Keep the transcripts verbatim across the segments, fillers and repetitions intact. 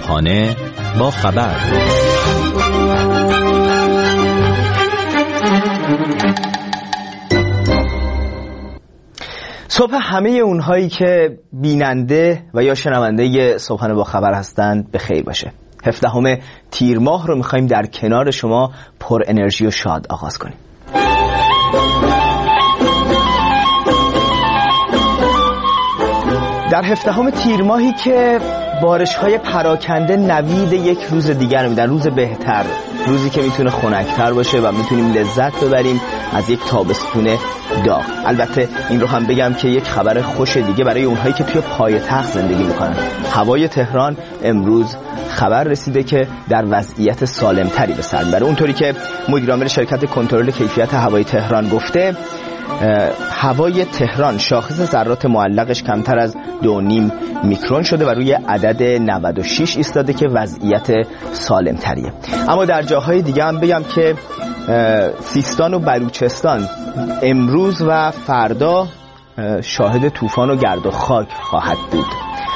صبحانه با خبر. صبح همه اونهایی که بیننده و یا شنونده صبحانه با خبر هستند به خیر باشه. هفدهم تیر ماه رو میخوایم در کنار شما پر انرژی و شاد آغاز کنیم. در هفدهم تیر ماهی که بارش‌های پراکنده نوید یک روز دیگر میدن، روز بهتر، روزی که میتونه خنک‌تر باشه و میتونیم لذت ببریم از یک تابستون داغ. البته این رو هم بگم که یک خبر خوش دیگه برای اونهایی که توی پایتخت زندگی میکنن. هوای تهران امروز خبر رسیده که در وضعیت سالمتری به سر میبره. اونطوری که مدیر عامل شرکت کنترل کیفیت هوای تهران گفته، هوای تهران شاخص ذرات معلقش کمتر از دو نیم میکرون شده و روی عدد نود و شش ایستاده که وضعیت سالم تریه. اما در جاهای دیگه هم بگم که سیستان و بلوچستان امروز و فردا شاهد طوفان و گرد و خاک خواهد بود.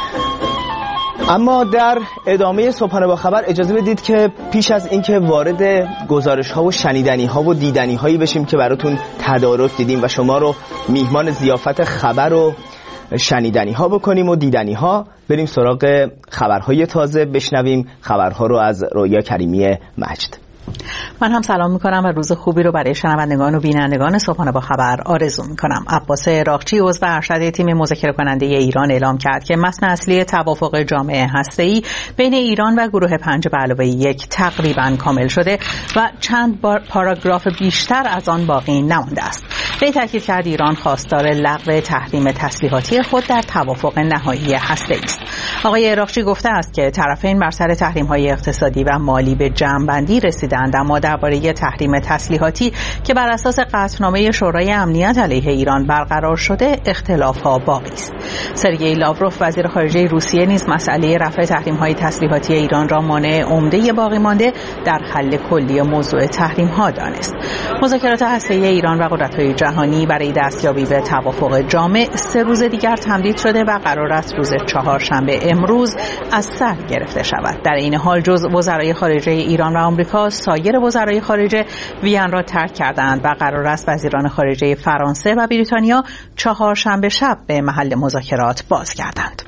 اما در ادامه صبحانه با خبر اجازه بدید که پیش از اینکه وارد گزارش ها و شنیدنی ها و دیدنی هایی بشیم که براتون تدارک دیدیم و شما رو میهمان ضیافت خبر و شنیدنی ها بکنیم و دیدنی ها، بریم سراغ خبرهای تازه، بشنویم خبرها رو از رویا کریمی مجد. من هم سلام میکنم و روز خوبی رو برای شنوندگان و بینندگان صبحانه با خبر آرزو میکنم. عباس راقچی عضو ارشد تیم مذاکره کننده ایران اعلام کرد که متن اصلی توافق جامع هسته‌ای بین ایران و گروه پنج به علاوه یک تقریبا کامل شده و چند بار پاراگراف بیشتر از آن باقی نمانده است. به تاکید کرد ایران خواستار لغو تحریم تسلیحاتی خود در توافق نهایی هسته‌ای است. آقای راقچی گفته است که طرفین بر سر تحریم‌های اقتصادی و مالی به جمع‌بندی رسیدند، اما درباره تحریم تسلیحاتی که بر اساس قطعنامه شورای امنیت علیه ایران برقرار شده اختلاف‌ها باقی است. سرگئی لاوروف وزیر خارجه روسیه نیز مسئله رفع تحریم‌های تسلیحاتی ایران را مانع عمده باقی مانده در حل کلی موضوع تحریم‌ها دانست. مذاکرات هسته‌ای ایران و قدرت‌های جهانی برای دستیابی به توافق جامع سه روز دیگر تمدید شده و قرار است روز چهارشنبه امروز از سر گرفته شود. در این حال جز وزرای خارجه ایران و آمریکا، سایر وزرای خارجه وین را ترک کردند و قرار است وزیران خارجه فرانسه و بریتانیا چهارشنبه شب به محل مذاکرات بازگردند.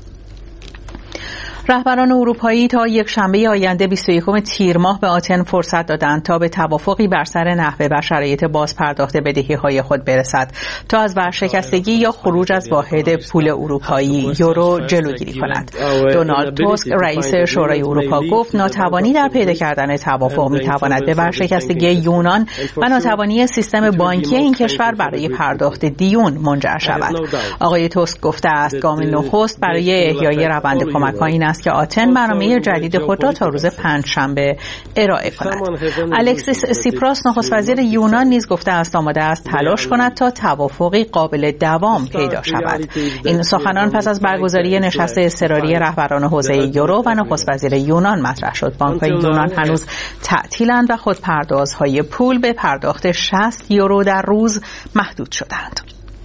رهبران اروپایی تا یک شنبه آینده بیست و یکم تیر ماه به آتن فرصت دادند تا به توافقی بر سر نحوه و شرایط بازپرداخت بدهی‌های خود برسد تا از ورشکستگی یا خروج از واحد پول اروپایی یورو جلوگیری کند. دونالد توسک رئیس شورای اروپا گفت ناتوانی در پیدا کردن توافق می‌تواند به ورشکستگی یونان و ناتوانی سیستم بانکی این کشور برای پرداخت دیون منجر شود. آقای توسک گفته است گام نخست برای احیای روند کمک‌ها این است که آتن برنامه جدید خود را تا روز پنجشنبه ارائه کند. الکسیس سیپراس نخست وزیر یونان نیز گفته است آماده است تلاش کند تا توافقی قابل دوام پیدا شود. این سخنان پس از برگزاری نشست اضطراری رهبران حوزه یورو و نخست وزیر یونان مطرح شد. بانک‌های یونان هنوز تعطیلند و خودپردازهای پول به پرداخت شصت یورو در روز محدود شدند.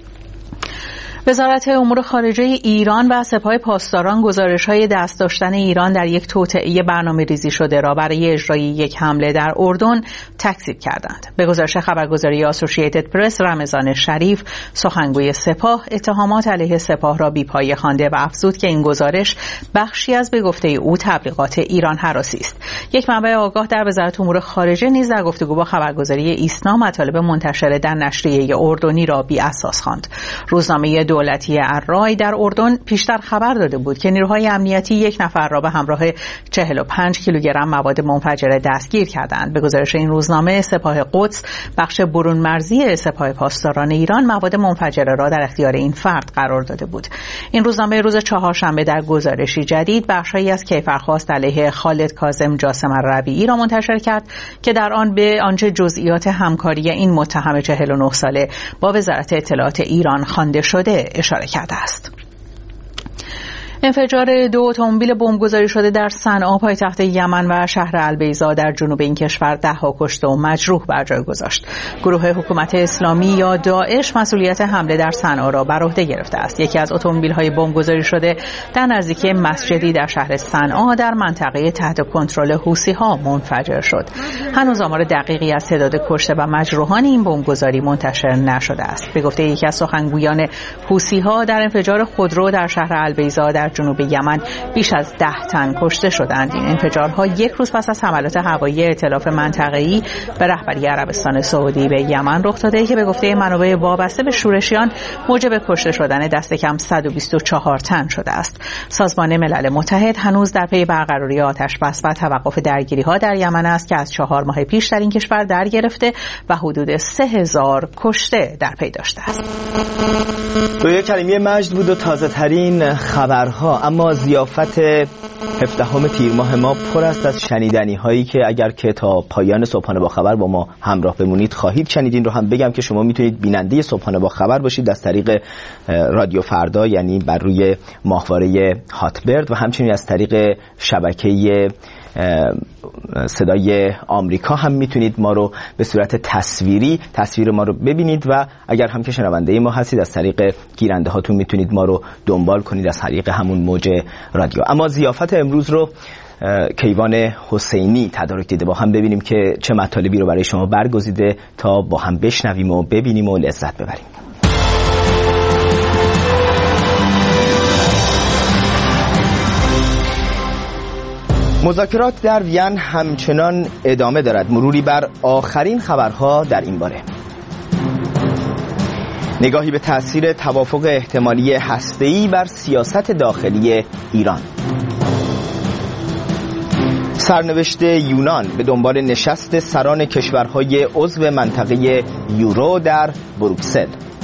وزارت امور خارجه ایران و سپاه پاسداران گزارش‌های دست داشتن ایران در یک توطئه برنامه‌ریزی شده را برای اجرای یک حمله در اردن تکذیب کردند. به گزارش خبرگزاری آسوشییتد پرس، رمضان شریف سخنگوی سپاه اتهامات علیه سپاه را بی‌پایه خوانده و افزود که این گزارش بخشی از به گفته او تبلیغات ایران هراسی است. یک منبع آگاه در وزارت امور خارجه نیز در گفتگو با خبرگزاری ایسنا مطالب منتشر در نشریه اردنی را بی‌اساس خواند. روزنامه دولتی الرای در اردن پیشتر خبر داده بود که نیروهای امنیتی یک نفر را به همراه چهل و پنج کیلوگرم مواد منفجره دستگیر کردند. به گزارش این روزنامه، سپاه قدس بخش برون مرزی سپاه پاسداران ایران مواد منفجره را در اختیار این فرد قرار داده بود. این روزنامه روز چهارشنبه در گزارشی جدید بخشی از کیفرخواست علیه خالد کاظم جاسم ربیعی را منتشر کرد که در آن به آنچه جزئیات همکاری این متهم چهل و نه ساله با وزارت اطلاعات ایران خوانده شده اشاره کرده است. انفجار دو اتومبیل بمبگذاری شده در صنعا پایتخت یمن و شهر البیضا در جنوب این کشور ده‌ها کشته و مجروح بر جای گذاشت. گروه حکومت اسلامی یا داعش مسئولیت حمله در صنعا را بر عهده گرفته است. یکی از اتومبیل‌های بمبگذاری شده در نزدیکی مسجدی در شهر صنعا در منطقه تحت کنترل حوثی‌ها منفجر شد. هنوز آمار دقیقی از تعداد کشته و مجروحان این بمبگذاری منتشر نشده است. به گفته یکی از سخنگویان حوثی‌ها در انفجار خودرو در شهر البیضا در جنوب یمن بیش از ده تن کشته شدند. این انفجارها یک روز پس از حملات هوایی ائتلاف منطقه‌ای به رهبری عربستان سعودی به یمن رخ داده که به گفته منابع وابسته به شورشیان موجب کشته شدن دست کم صد و بیست و چهار تن شده است. سازمان ملل متحد هنوز در پی برقراری آتش بس و توقف درگیری‌ها در یمن است که از چهار ماه پیش در این کشور در گرفته و حدود سه هزار کشته در پی داشته است. دو یک کلمه مجد بود و تازه ترین خبرها، اما ضیافت هفدهم تیر ماه ما پر است از شنیدنی هایی که اگر که تا پایان صبحانه با خبر با ما همراه بمونید خواهید شنید. این رو هم بگم که شما میتونید بیننده صبحانه با خبر باشید از طریق رادیو فردا، یعنی بر روی ماهواره هاتبرد، و همچنین از طریق شبکه صدای آمریکا هم میتونید ما رو به صورت تصویری تصویر ما رو ببینید و اگر هم که شنونده ما هستید از طریق گیرنده هاتون میتونید ما رو دنبال کنید از طریق همون موج رادیو. اما ضیافت امروز رو کیوان حسینی تدارک دیده، با هم ببینیم که چه مطالبی رو برای شما برگزیده تا با هم بشنویم و ببینیم و لذت ببریم. مذاکرات در وین همچنان ادامه دارد. مروری بر آخرین خبرها در این باره. نگاهی به تأثیر توافق احتمالی هسته‌ای بر سیاست داخلی ایران. سرنوشت یونان به دنبال نشست سران کشورهای عضو منطقه یورو در بروکسل.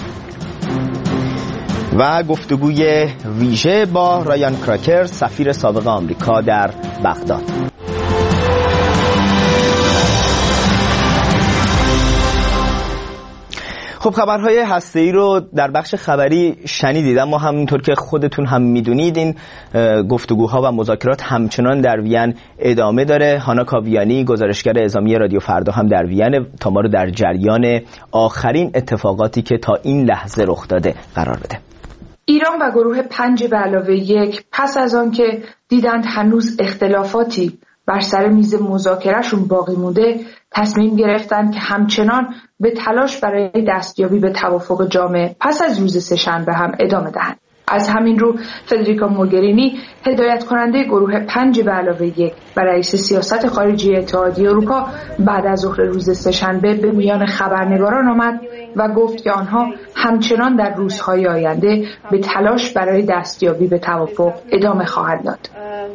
و گفتگوی ویژه با رایان کراکر، سفیر سابق آمریکا در بغداد. خب خبرهای هسته‌ای رو در بخش خبری شنیدید، اما همونطور که خودتون هم میدونید این گفتگوها و مذاکرات همچنان در وین ادامه داره. هانا کاویانی گزارشگر اعزامی رادیو فردا هم در وین تا ما رو در جریان آخرین اتفاقاتی که تا این لحظه رخ داده قرار بده. ایران و گروه پنج به علاوه یک پس از آن که دیدند هنوز اختلافاتی بر سر میز مذاکرهشون باقی مونده، تصمیم گرفتند که همچنان به تلاش برای دستیابی به توافق جامع پس از روز سه‌شنبه هم ادامه دهند. از همین رو فدریکا موگرینی هدایت کننده گروه پنج به علاوه یک و رئیس سیاست خارجی اتحادیه اروپا بعد از ظهر روز سه‌شنبه به میان خبرنگاران آمد و گفت که آنها همچنان در روزهای آینده به تلاش برای دستیابی به توافق ادامه خواهند داد.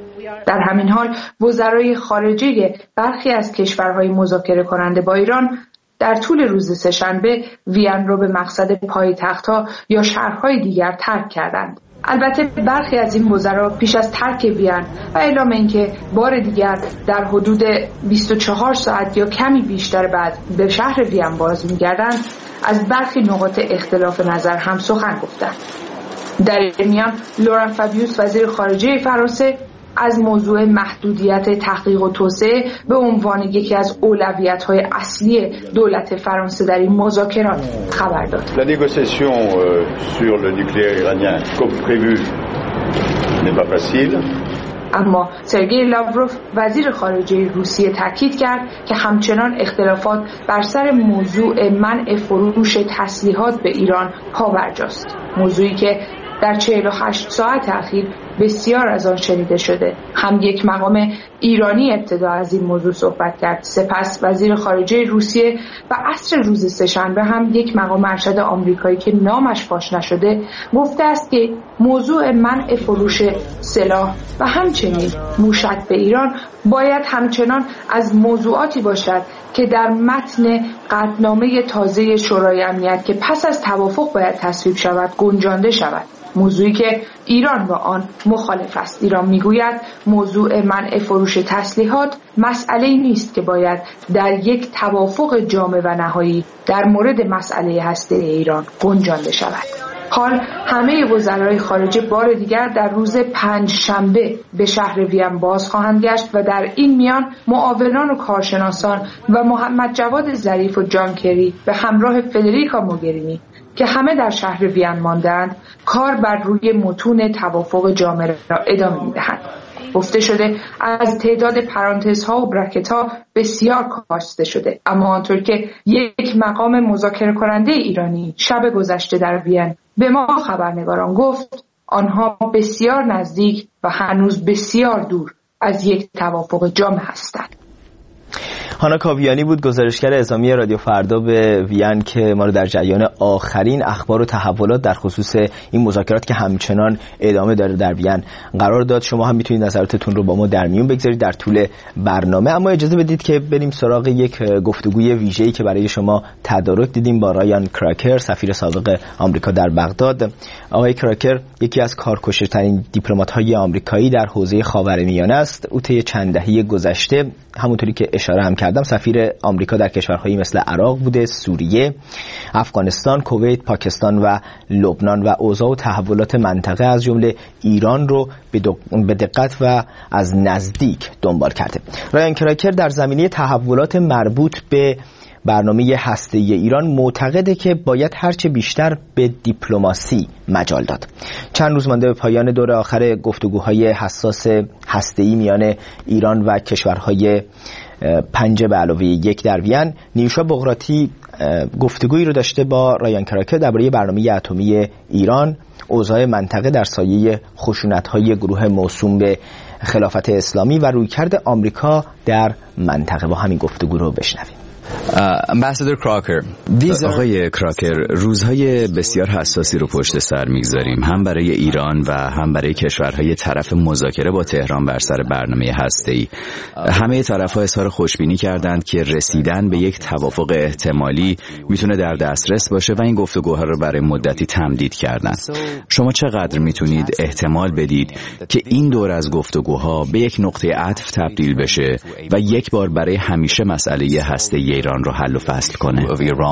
در همین حال وزرای خارجه برخی از کشورهای مذاکره کننده با ایران در طول روز سه‌شنبه وین را به مقصد پایتخت‌ها یا شهرهای دیگر ترک کردند. البته برخی از این وزرا پیش از ترک وین و اعلام اینکه بار دیگر در حدود بیست و چهار ساعت یا کمی بیشتر بعد به شهر وین باز می‌گردند، از برخی نقاط اختلاف نظر هم سخن گفتند. در این میان لوران فابیوس وزیر خارجه فرانسه از موضوع محدودیت تحقیق و توسعه به عنوان یکی از اولویت‌های اصلی دولت فرانسه در این مذاکرات خبر داد. La négociation sur le nucléaire iranien comme prévu n'est pas facile. اما سرگئی لاوروف وزیر خارجه روسیه تاکید کرد که همچنان اختلافات بر سر موضوع منع فروش تسلیحات به ایران پابرجاست، موضوعی که در چهل و هشت ساعت اخیر بسیار از آن شنیده شده. هم یک مقام ایرانی ابتدا از این موضوع صحبت کرد، سپس وزیر خارجه روسیه و عصر روز سه‌شنبه هم یک مقام ارشد آمریکایی که نامش فاش نشده گفته است که موضوع منع فروش سلاح و همچنین موشک به ایران باید همچنان از موضوعاتی باشد که در متن قطعنامه تازه شورای امنیت که پس از توافق باید تصویب شود گنجانده شود، موضوعی که ایران با آن مخالف است. ایران میگوید موضوع منع فروش تسلیحات مسئله‌ای نیست که باید در یک توافق جامع و نهایی در مورد مسئله هسته ایران گنجانده شود. حال همه وزرای خارجه بار دیگر در روز پنج شنبه به شهر وین باز خواهند گشت و در این میان معاونان و کارشناسان و محمد جواد ظریف و جان کری به همراه فدریکا موگرینی که همه در شهر وین ماندند کار بر روی متون توافق جامع را ادامه می‌دهند. گفته شده از تعداد پرانتزها و برکت‌ها بسیار کاسته شده، اما آنطور که یک مقام مذاکره کننده ایرانی شب گذشته در وین به ما خبرنگاران گفت، آنها بسیار نزدیک و هنوز بسیار دور از یک توافق جامع هستند. هانا کاویانی بود، گزارشگر اعزامی رادیو فردا به وین که ما رو در جریان آخرین اخبار و تحولات در خصوص این مذاکرات که همچنان ادامه داره در وین قرار داد. شما هم میتونید نظراتتون رو با ما در میون بگذارید در طول برنامه، اما اجازه بدید که بریم سراغ یک گفتگوی ویژه‌ای که برای شما تدارک دیدیم با رایان کراکر، سفیر سابق آمریکا در بغداد. آقای کراکر یکی از کارکشترین دیپلمات‌های آمریکایی در حوزه خاورمیانه است. او طی چند دهه گذشته همونطوری که اشاره هم کردم سفیر آمریکا در کشورهایی مثل عراق بوده، سوریه، افغانستان، کویت، پاکستان و لبنان و اوضاع و تحولات منطقه از جمله ایران رو به دقت و از نزدیک دنبال کرده. رایان کراکر در زمینه تحولات مربوط به برنامه هسته‌ای ایران معتقده که باید هرچه بیشتر به دیپلماسی مجال داد. چند روز مانده به پایان دور آخر گفتگوهای حساس هسته‌ای میان ایران و کشورهای پنج به علاوه یک در وین، نیوشا بغراتی گفتگویی رو داشته با رایان کراکر درباره برنامه اتمی ایران، اوضاع منطقه در سایه خشونت‌های گروه موسوم به خلافت اسلامی و رویکرد آمریکا در منطقه. با همین گفتگو رو بشنویم. امباسادور کراکر، آقای کراکر، روزهای بسیار حساسی رو پشت سر میگذاریم، هم برای ایران و هم برای کشورهای طرف مذاکره با تهران بر سر برنامه هسته‌ای. همه طرف‌ها اظهار خوشبینی کردند که رسیدن به یک توافق احتمالی میتونه در دسترس باشه و این گفتگوها رو برای مدتی تمدید کردن. شما چقدر میتونید احتمال بدید که این دور از گفتگوها به یک نقطه عطف تبدیل بشه و یک بار برای همیشه مسئله هسته‌ای ایران رو حل و فصل کنه؟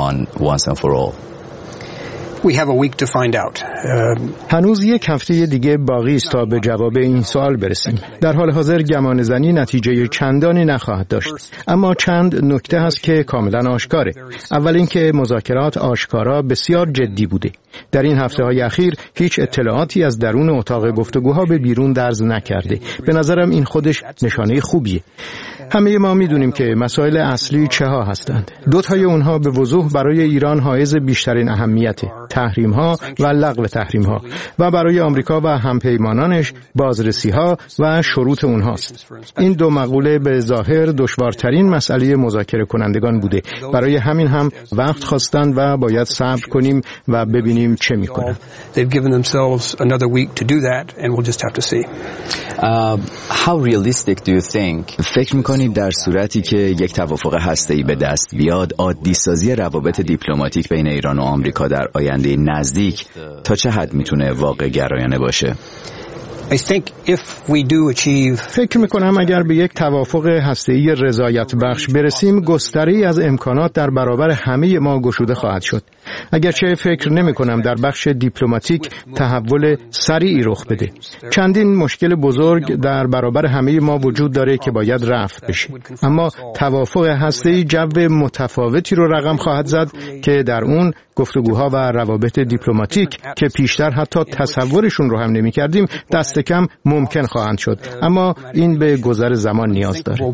We have a week to find out. هنوز یک هفته دیگه باقی است تا به جواب این سوال برسیم. در حال حاضر گمانه‌زنی نتیجه چندانی نخواهد داشت، اما چند نکته هست که کاملا آشکاره. اول اینکه مذاکرات آشکارا بسیار جدی بوده. در این هفته‌های اخیر هیچ اطلاعاتی از درون اتاق گفتگوها به بیرون درز نکرده. به نظرم این خودش نشانه خوبیه. همه ما میدونیم که مسائل اصلی چه ها هستند. دو تای اونها به وضوح برای ایران حائز بیشترین اهمیته: تحریم ها و لغو تحریم ها، و برای آمریکا و همپیمانانش بازرسی ها و شروط اونهاست. این دو مقوله به ظاهر دشوارترین مسئله مذاکره کنندگان بوده. برای همین هم وقت خواستند و باید صبر کنیم و ببینیم چه میکنن. فکر میکنید در صورتی که یک توافق هسته‌ای به دست بیاد، عادی سازی روابط دیپلماتیک بین ایران و آمریکا در آینده نزدیک تا چه حد میتونه واقع گرایانه باشه؟ فکر میکنم اگر به یک توافق هسته‌ای رضایت بخش برسیم، گستره‌ای از امکانات در برابر همه ما گشوده خواهد شد. اگرچه فکر نمی‌کنم در بخش دیپلماتیک تحول سریعی رخ بده. چندین مشکل بزرگ در برابر همه ما وجود داره که باید رفع بشه. اما توافق هسته‌ای جو متفاوتی رو رقم خواهد زد که در اون گفتگوها و روابط دیپلماتیک که پیشتر حتی تصورشون رو هم نمی‌کردیم دست کم ممکن خواهند شد، اما این به گذر زمان نیاز داره.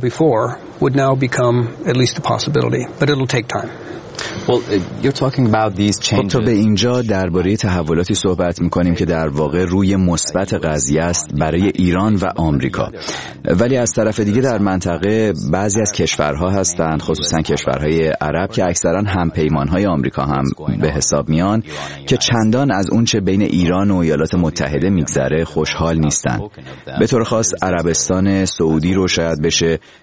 خب تا به اینجا درباره تحولاتی صحبت می‌کنیم که در واقع روی مثبت قضیه است برای ایران و آمریکا، ولی از طرف دیگه در منطقه بعضی از کشورها هستند، خصوصا کشورهای عرب که اکثرا همپیمانهای آمریکا هم به حساب میان، که چندان از اون چه بین ایران و ایالات متحده میگذره خوشحال نیستن. به طور خاص عربستان سعودی رو شاید بشه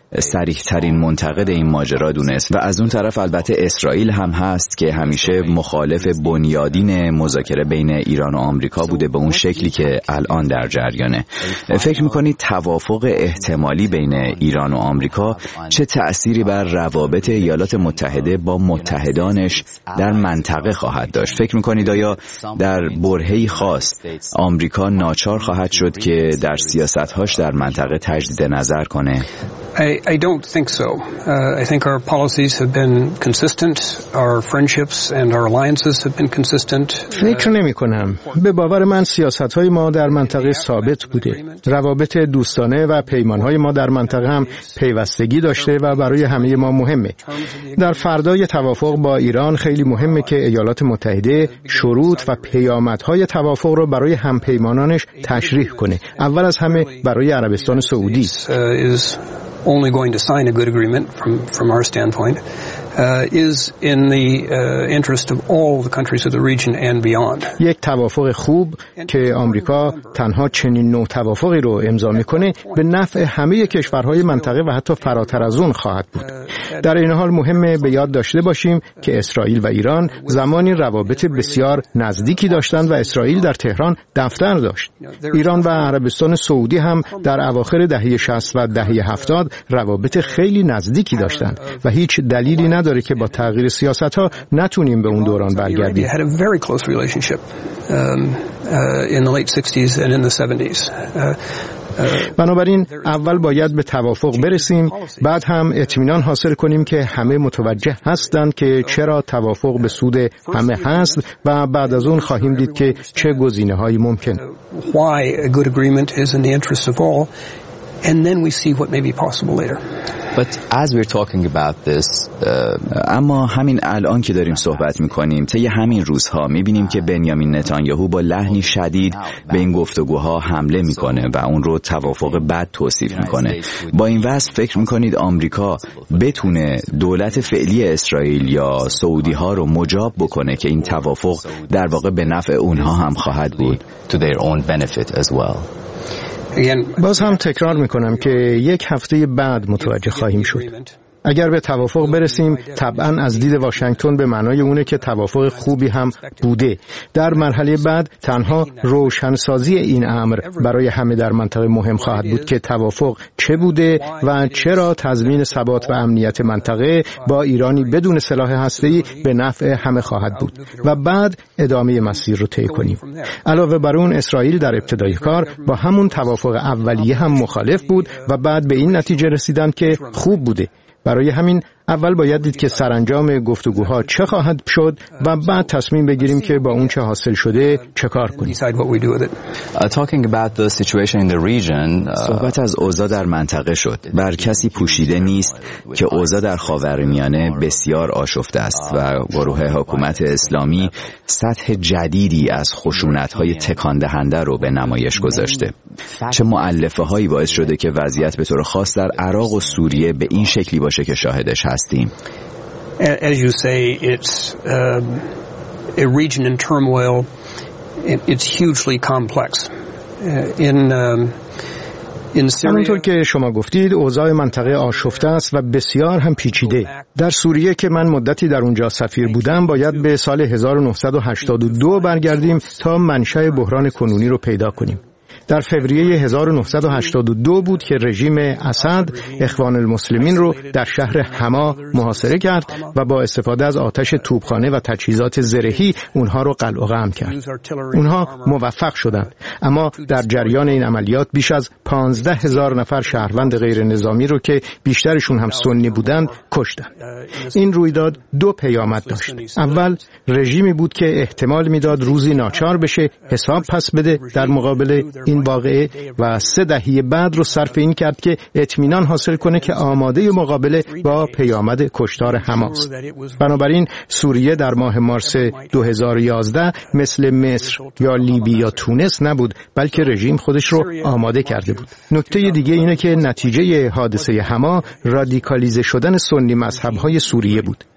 صریح‌ترین منتقد این ماجرا دونست و از اون طرف البته اسرائیل هم هست که همیشه مخالف بنیادین مذاکره بین ایران و آمریکا بوده به اون شکلی که الان در جریانه. فکر می‌کنید توافق احتمالی بین ایران و آمریکا چه تأثیری بر روابط ایالات متحده با متحدانش در منطقه خواهد داشت؟ فکر می‌کنید آیا در برهه‌ای خاص آمریکا ناچار خواهد شد که در سیاست‌هاش در منطقه تجدید نظر کنه؟ I, I don't think so. Uh, I think our policies have been consistent. Our friendships and our alliances have been consistent. فکر نمی کنم. به باور من سیاست‌های ما در منطقه ثابت بوده. روابط دوستانه و پیمان‌های ما در منطقه هم پیوستگی داشته و برای همه ما مهمه. در فردای توافق با ایران خیلی مهمه که ایالات متحده شروط و پیامدهای توافق رو برای همپیمانانش تشریح کنه. اول از همه برای عربستان سعودی. Only going to sign a good agreement from from our standpoint uh, is in the uh, interest of all the countries of the region and beyond. یک توافق خوب که آمریکا تنها چنین نوع توافقی رو امضا میکنه به نفع همه کشورهای منطقه و حتی فراتر از اون خواهد بود. در این حال مهمه به یاد داشته باشیم که اسرائیل و ایران زمانی روابط بسیار نزدیکی داشتند و اسرائیل در تهران دفتر داشت. ایران و عربستان سعودی هم در اواخر دهه شصت و دهه هفتاد روابط خیلی نزدیکی داشتند و هیچ دلیلی نداره که با تغییر سیاست‌ها نتونیم به اون دوران برگردیم. بنابراین اول باید به توافق برسیم، بعد هم اطمینان حاصل کنیم که همه متوجه هستند که چرا توافق به سود همه هست و بعد از اون خواهیم دید که چه گزینه‌هایی ممکن. Why a good agreement is in the interest of all, and then we see what may be possible later. But as we're talking about this, uh, اما همین الان که داریم صحبت میکنیم طی همین روزها میبینیم که بنیامین نتانیاهو با لحنی شدید به این گفتگوها حمله میکنه و اون رو توافق بد توصیف میکنه. با این وضع فکر میکنید آمریکا بتونه دولت فعلی اسرائیل یا سعودی ها رو مجاب بکنه که این توافق در واقع به نفع اونها هم خواهد بود؟ To their own benefit as well. باز هم تکرار میکنم که یک هفته بعد متوجه خواهیم شد. اگر به توافق برسیم طبعاً از دید واشنگتن به معنای اونه که توافق خوبی هم بوده. در مرحله بعد تنها روشنسازی این امر برای همه در منطقه مهم خواهد بود که توافق چه بوده و چرا تضمین ثبات و امنیت منطقه با ایرانی بدون سلاح هسته‌ای به نفع همه خواهد بود و بعد ادامه مسیر رو طی کنیم. علاوه بر اون اسرائیل در ابتدای کار با همون توافق اولیه هم مخالف بود و بعد به این نتیجه رسیدند که خوب بوده. برای همین اول باید دید که سرانجام گفتگوها چه خواهد شد و بعد تصمیم بگیریم که با اون چه حاصل شده چه کار کنیم. صحبت از اوضاع در منطقه شد. بر کسی پوشیده نیست که اوضاع در خاورمیانه بسیار آشفته است و گروه حکومت اسلامی سطح جدیدی از خشونت‌های تکان دهنده رو به نمایش گذاشته. چه مؤلفه هایی باعث شده که وضعیت به طور خاص در عراق و سوریه به این شکلی باشه که شاهدش هست. As you say, it's uh, a region in turmoil. It's hugely complex. Uh, in um, in Syria. همونطور که شما گفتید اوضاع منطقه آشفته است و بسیار هم پیچیده. در سوریه که من مدتی در اونجا سفیر بودم باید به سال هزار و نهصد و هشتاد و دو برگردیم تا منشأ بحران کنونی رو پیدا کنیم. در فوریه هزار و نهصد و هشتاد و دو بود که رژیم اسد اخوان المسلمین رو در شهر حما محاصره کرد و با استفاده از آتش توپخانه و تجهیزات زرهی اونها رو قلع و قم کرد. اونها موفق شدند، اما در جریان این عملیات بیش از پانزده هزار نفر شهروند غیر نظامی رو که بیشترشون هم سنی بودند کشتند. این رویداد دو پیامد داشت. اول رژیمی بود که احتمال میداد روزی ناچار بشه حساب پس بده در مقابل این واقعه و سه دهه بعد رو صرف این کرد که اطمینان حاصل کنه که آماده مقابله با پیامد کشتار حماس. بنابراین سوریه در ماه مارس دو هزار و یازده مثل مصر یا لیبی یا تونس نبود، بلکه رژیم خودش رو آماده کرده بود. نکته دیگه اینه که نتیجه حادثه حما رادیکالیزه شدن سنی مذهب‌های سوریه بود.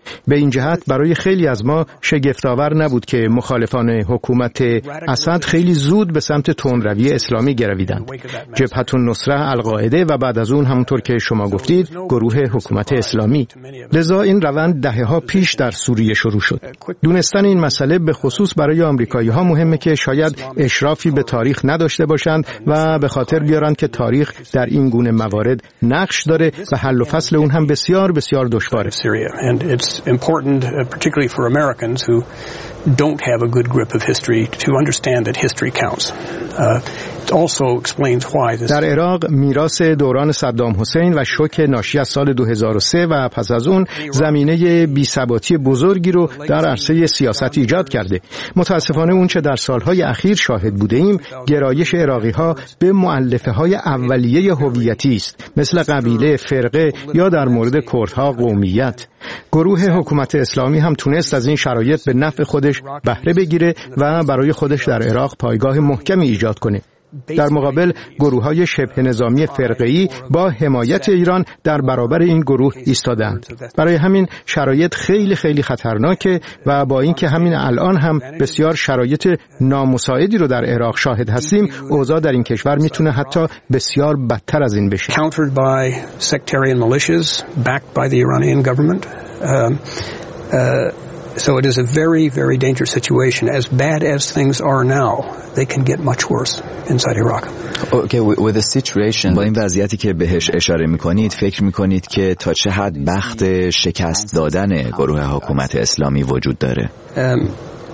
به این جهت برای خیلی از ما شگفت‌آور نبود که مخالفان حکومت اسد خیلی زود به سمت تندروی اسلامی گرویدند. جبهة النصره، القاعده و بعد از اون همونطور که شما گفتید گروه حکومت اسلامی. لذا این روند دهه‌ها پیش در سوریه شروع شد. دونستن این مسئله به خصوص برای آمریکایی‌ها مهمه که شاید اشرافی به تاریخ نداشته باشند و به خاطر بیارند که تاریخ در این گونه موارد نقش داره و حل و فصل اون هم بسیار بسیار دشواره. Important, uh, particularly for Americans who don't have a good grip of history, to understand that history counts. Uh, it also explains why this... در عراق میراث دوران صدام حسین و شوک ناشی از سال دو هزار و سه و پس از اون زمینه بی‌ثباتی بزرگی رو در عرصه سیاست ایجاد کرده. متاسفانه اون چه در سالهای اخیر شاهد بوده ایم گرایش عراقی‌ها به مؤلفه‌های اولیه هویتی است، مثل قبیله، فرقه یا در مورد کردها قومیت. گروه حکومت اسلامی هم تونست از این شرایط به نفع خودش بهره بگیره و برای خودش در عراق پایگاه محکمی ایجاد کنه. در مقابل گروه‌های شبه نظامی فرقه‌ای با حمایت ایران در برابر این گروه ایستادند. برای همین شرایط خیلی خیلی خطرناکه و با اینکه همین الان هم بسیار شرایط نامساعدی رو در عراق شاهد هستیم، اوضاع در این کشور میتونه حتی بسیار بدتر از این بشه. Countered by sectarian militias backed by the Iranian government. Um, uh, So it is a very, very dangerous situation. As bad as things are now, they can get much worse inside Iraq. Okay, with the situation, با این وضعیتی که بهش اشاره میکنید، فکر میکنید که تا چه حد بخت شکست دادن گروه حکومت اسلامی وجود داره؟ Um,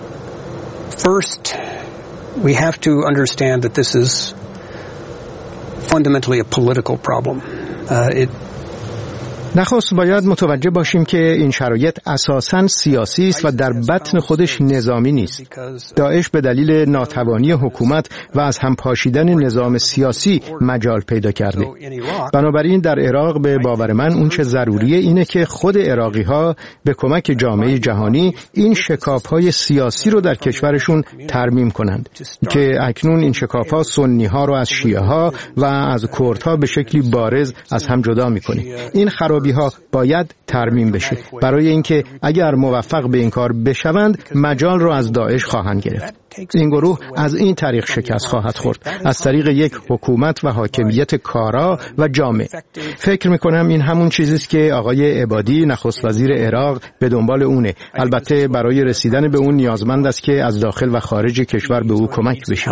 first, we have to understand that this is fundamentally a political problem. Uh, it نخست باید متوجه باشیم که این شرایط اساساً سیاسی است و در بطن خودش نظامی نیست. داعش به دلیل ناتوانی حکومت و از هم پاشیدن نظام سیاسی مجال پیدا کرده. بنابراین در عراق به باور من اون چه ضروریه اینه که خود عراقی‌ها به کمک جامعه جهانی این شکاف‌های سیاسی رو در کشورشون ترمیم کنند که اکنون این شکاف‌ها سنی‌ها رو از شیعه‌ها و از کردها به شکلی بارز از هم جدا می‌کنه. این خرابی‌ها باید ترمیم بشه برای اینکه اگر موفق به این کار بشوند مجال رو از داعش خواهند گرفت. این گروه از این طریق شکست خواهد خورد، از طریق یک حکومت و حاکمیت کارا و جامع. فکر میکنم این همون چیزی است که آقای عبادی نخست وزیر عراق به دنبال اونه. البته برای رسیدن به اون نیازمند است که از داخل و خارج کشور به او کمک بشه.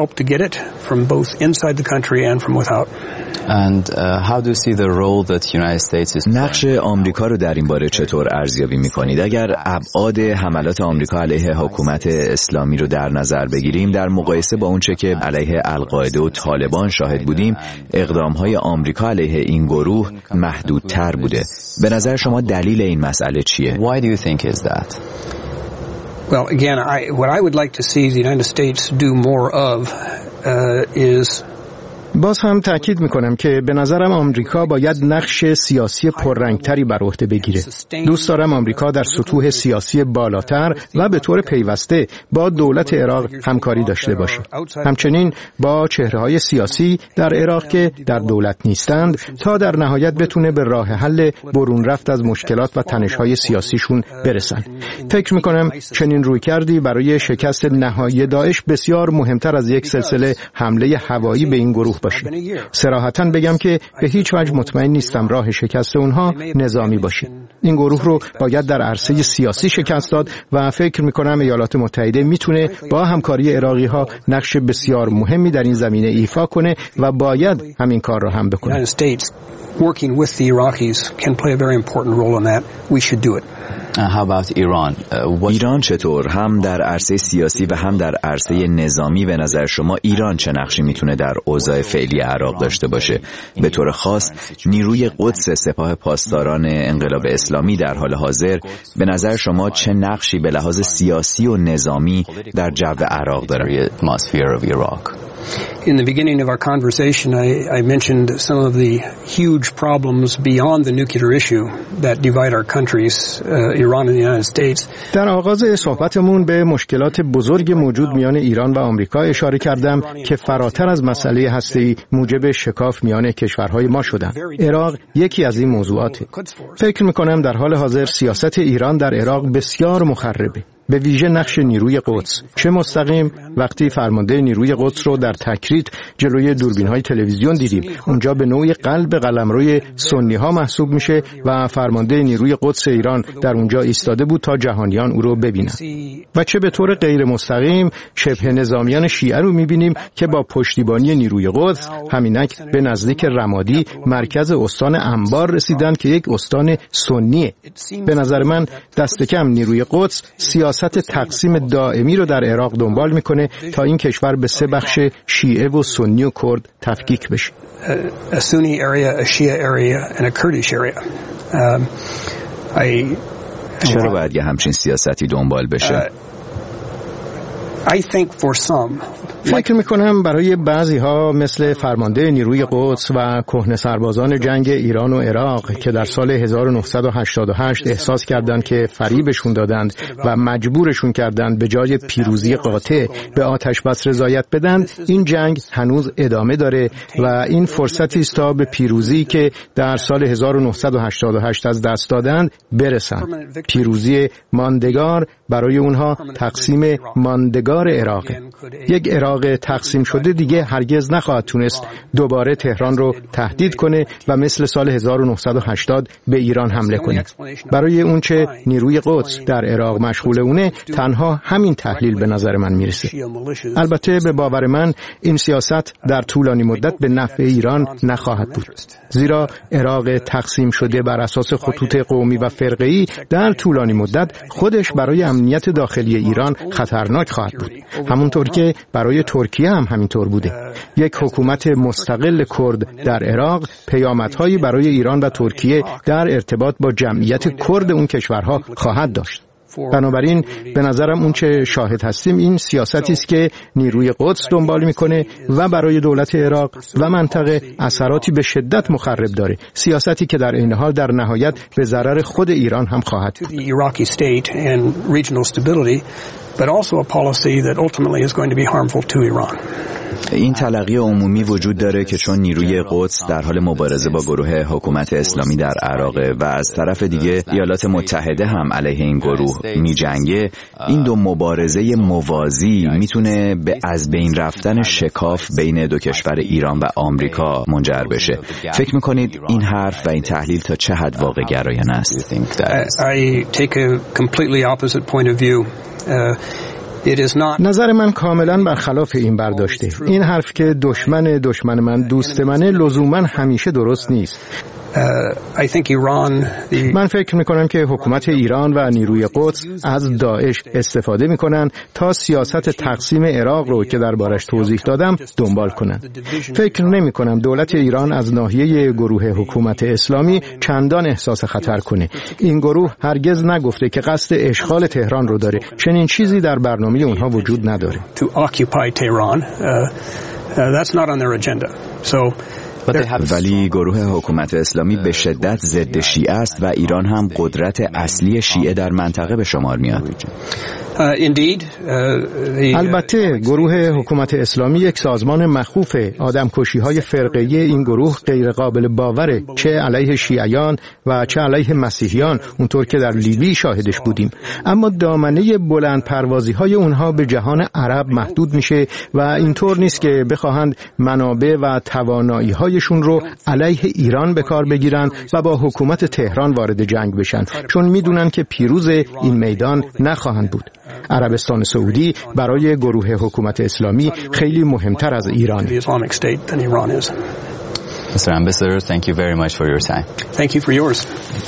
And uh, how do you see the role that United States is playing? نقش آمریکا رو در این باره چطور ارزیابی می‌کنید؟ اگر ابعاد حملات آمریکا علیه حکومت اسلامی رو در نظر بگیریم، در مقایسه با اونچه که علیه القاعده و طالبان شاهد بودیم، اقدام‌های آمریکا علیه این گروه محدودتر بوده. به نظر شما دلیل این مسئله چیه؟ Why do you think is that? Well, again, I, what I would like to see the United States do more of uh, is باز هم تأکید میکنم که به نظرم آمریکا باید نقش سیاسی پررنگتری بر عهده بگیره. دوست دارم آمریکا در سطوح سیاسی بالاتر و به طور پیوسته با دولت عراق همکاری داشته باشه. همچنین با چهره‌های سیاسی در عراق که در دولت نیستند تا در نهایت بتونه به راه حل برون رفت از مشکلات و تنش‌های سیاسیشون برسن. فکر میکنم چنین رویکردی برای شکست نهایی داعش بسیار مهمتر از یک سلسله حمله هوایی به این گروه باشه. صراحتاً بگم که به هیچ وجه مطمئن نیستم راه شکست اونها نظامی باشه. این گروه رو باید در عرصه سیاسی شکست داد و فکر میکنم ایالات متحده میتونه با همکاری عراقی‌ها نقش بسیار مهمی در این زمینه ایفا کنه و باید همین کار رو هم بکنه. Working with the Iraqis can play a very important role in that. We should do it. Uh, how about Iran? Uh, ایران چطور هم در عرصه سیاسی و هم در عرصه نظامی به نظر شما ایران چه نقشی میتونه در اوضاع فعلی عراق داشته باشه؟ به طور خاص نیروی قدس سپاه پاسداران انقلاب اسلامی در حال حاضر به نظر شما چه نقشی به لحاظ سیاسی و نظامی در جو عراق داره؟ In the beginning of our conversation, I, I mentioned some of the huge problems beyond the nuclear issue that divide our countries, uh, Iran and the United States. در آغاز صحبتمون به مشکلات بزرگ موجود میان ایران و آمریکا اشاره کردم که فراتر از مسئله هسته‌ای موجب شکاف میان کشورهای ما شدند. عراق یکی از این موضوعاته. فکر میکنم در حال حاضر سیاست ایران در عراق بسیار مخربه. به ویژه نقش نیروی قدس، چه مستقیم وقتی فرمانده نیروی قدس رو در تکریت جلوی دوربین‌های تلویزیون دیدیم، اونجا به نوعی قلب قلمروی سنی‌ها محسوب میشه و فرمانده نیروی قدس ایران در اونجا ایستاده بود تا جهانیان او رو ببینن. و چه به طور غیر مستقیم شبه نظامیان شیعه رو میبینیم که با پشتیبانی نیروی قدس همینک به نزدیک رمادی مرکز استان انبار رسیدن که یک استان سنیه. به نظر من دست کم نیروی قدس سیاست تقسیم دائمی رو در عراق دنبال میکنه تا این کشور به سه بخش شیعه و سنی و کرد تفکیک بشه. A Sunni area, a Shia area and a Kurdish area. Um, I چرا باید یه همچین سیاستی دنبال بشه؟ Uh, I think for some فکر میکنم برای بعضی ها مثل فرمانده نیروی قدس و کهنه سربازان جنگ ایران و عراق که در سال هزار و نهصد و هشتاد و هشت احساس کردند که فریبشون دادند و مجبورشون کردند به جای پیروزی قاطع به آتش بس رضایت بدن، این جنگ هنوز ادامه داره و این فرصتی است تا به پیروزی که در سال هزار و نهصد و هشتاد و هشت از دست دادند برسند. پیروزی ماندگار برای اونها تقسیم ماندگار عراقه. یک عراق تقسیم شده دیگه هرگز نخواهد تونست دوباره تهران رو تهدید کنه و مثل سال هزار و نهصد و هشتاد به ایران حمله کنه. برای اونچه نیروی قدس در عراق مشغول اونه تنها همین تحلیل به نظر من میرسه. البته به باور من این سیاست در طولانی مدت به نفع ایران نخواهد بود، زیرا عراق تقسیم شده بر اساس خطوط قومی و فرقه‌ای در طولانی مدت خودش برای امنیت داخلی ایران خطرناک خواهد بود. همونطور که برای ترکیه هم همینطور بوده. یک حکومت مستقل کرد در عراق پیامدهایی برای ایران و ترکیه در ارتباط با جمعیت کرد اون کشورها خواهد داشت. بنابراین به نظرم اون چه شاهد هستیم این سیاستی است که نیروی قدس دنبال میکنه و برای دولت عراق و منطقه اثراتی به شدت مخرب داره، سیاستی که در این حال در نهایت به ضرر خود ایران هم خواهد بود. but also a policy that ultimately is going to be harmful to Iran. این تلقی عمومی وجود داره که چون نیروی قدس در حال مبارزه با گروه حکومت اسلامی در عراق و از طرف دیگه ایالات متحده هم علیه این گروه می جنگه، این دو مبارزه موازی میتونه به از بین رفتن شکاف بین دو کشور ایران و آمریکا منجر بشه. فکر میکنید این حرف و این تحلیل تا چه حد واقع گرایانه است؟ I take a completely opposite point of view. نظر من کاملا برخلاف این برداشته. این حرف که دشمن دشمن من دوست منه لزوما همیشه درست نیست. من فکر میکنم که حکومت ایران و نیروی قدس از داعش استفاده میکنن تا سیاست تقسیم عراق رو که دربارش توضیح دادم دنبال کنن. فکر نمیکنم دولت ایران از ناحیه گروه حکومت اسلامی چندان احساس خطر کنه. این گروه هرگز نگفته که قصد اشغال تهران رو داره. چنین چیزی در برنامه اونها وجود نداره. ولی گروه حکومت اسلامی به شدت ضد شیعه است و ایران هم قدرت اصلی شیعه در منطقه به شمار میاد. البته گروه حکومت اسلامی یک سازمان مخوف. آدمکشی های فرقه‌ای این گروه غیر قابل باوره، چه علیه شیعیان و چه علیه مسیحیان، اونطور که در لیبی شاهدش بودیم. اما دامنه بلند پروازی های اونها به جهان عرب محدود میشه و اینطور نیست که بخواهند منابع و توانایی هایشون رو علیه ایران به کار بگیرن و با حکومت تهران وارد جنگ بشن، چون میدونن که پیروز این میدان نخواهند بود. عربستان سعودی برای گروه حکومت اسلامی خیلی مهمتر از ایران. Mister Ambassador, thank you very much for your time. Thank you for yours.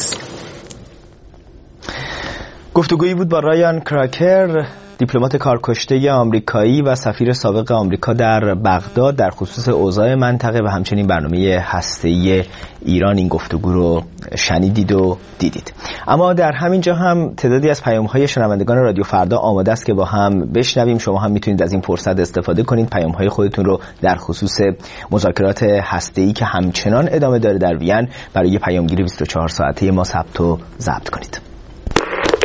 گفتگویی بود با رایان کراکر، دیپلمات کارکشته آمریکایی و سفیر سابق آمریکا در بغداد، در خصوص اوضاع منطقه و همچنین برنامه هسته‌ای ایران. این گفتگو رو شنیدید و دیدید. اما در همین جا هم تعدادی از پیام‌های شنوندگان رادیو فردا آماده است که با هم بشنویم. شما هم میتونید از این فرصت استفاده کنید، پیام‌های خودتون رو در خصوص مذاکرات هسته‌ای که همچنان ادامه داره در وین برای پیامگیری بیست و چهار ساعته ما ثبت و ضبط کنید.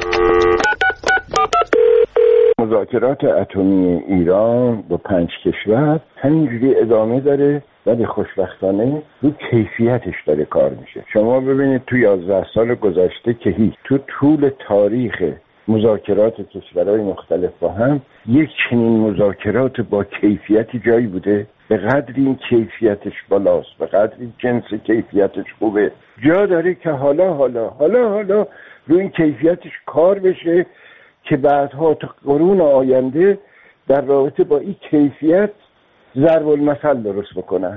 مذاکرات اتمی ایران با پنج کشور همینجوری ادامه داره، ولی خوشبختانه رو کیفیتش داره کار میشه. شما ببینید توی یازده سال گذشته که هیچ تو طول تاریخ مذاکرات کشورهای مختلف با هم یک چنین مذاکرات با کیفیتی جایی بوده؟ به قدری این کیفیتش بالاست، به قدری جنس کیفیتش خوبه، جا داره که حالا حالا حالا حالا روی این کیفیتش کار بشه که بعدها تا قرون آینده در رابطه با این کیفیت ضرب المثل درست بکنن.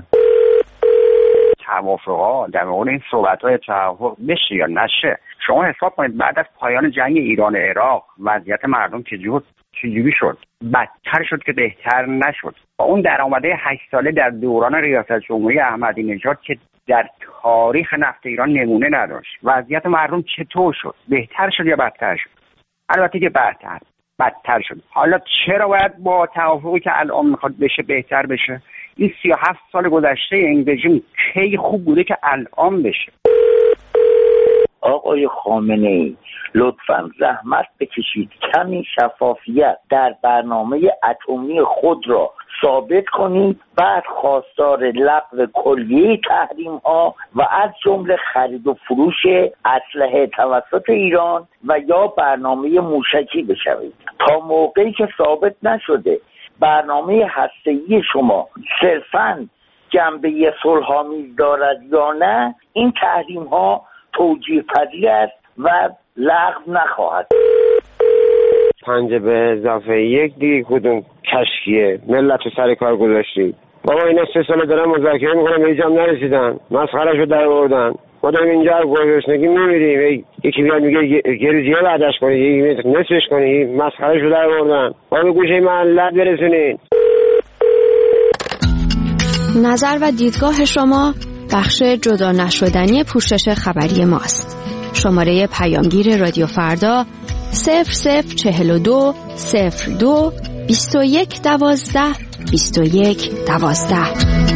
توافقات در مورد این صحبت‌های توافق بشه یا نشه، شما حساب کنید بعد از پایان جنگ ایران و عراق وضعیت مردم چجور چجوری شد؟ بدتر شد که بهتر نشد. با اون درآمده هشت ساله در دوران ریاست جمهوری احمدی نژاد که در تاریخ نفت ایران نمونه نداشت، وضعیت مردم چطور شد؟ بهتر شد یا بدتر شد؟ البته که بدتر بدتر شد. حالا چرا باید با توافقی که الان میخواد بشه بهتر بشه؟ این سی و هفت سال گذشته این رژیم کی خوب بوده که الان بشه؟ آقای خامنه‌ای لطفاً زحمت بکشید کمی شفافیت در برنامه اتمی خود را ثابت کنید، بعد خواستار لغو کلیه تحریم ها و از جمله خرید و فروش اسلحه توسط ایران و یا برنامه موشکی بشوید. تا موقعی که ثابت نشده برنامه هسته‌ای شما صرفاً جنبه صلح‌آمیز دارد یا نه، این تحریم ها توجیه پذیر است و لغو نخواهد. پنج به اضافه یک دیگه کدوم کشکیه؟ ملت رو سر کار گذاشتی. بابا اینا سه ساله دارن مذاکره میکنن به اینجا هم نرسیدن، مسخرهشو در آوردن. ما داریم اینجا گذاشتگی میمیریم، یکی میاد میگه گریزیه بعدش کنی، یکی نصفش کنی، مسخرهشو در آوردن. با به گوشه ملت برسونین. نظر و دیدگاه شما بخش جدا نشدنی پوشش خبری ماست. شماره پیامگیر رادیو فردا صفر صفر چهل و دو صفر دو بیست و یک دوازده بیست و یک دوازده.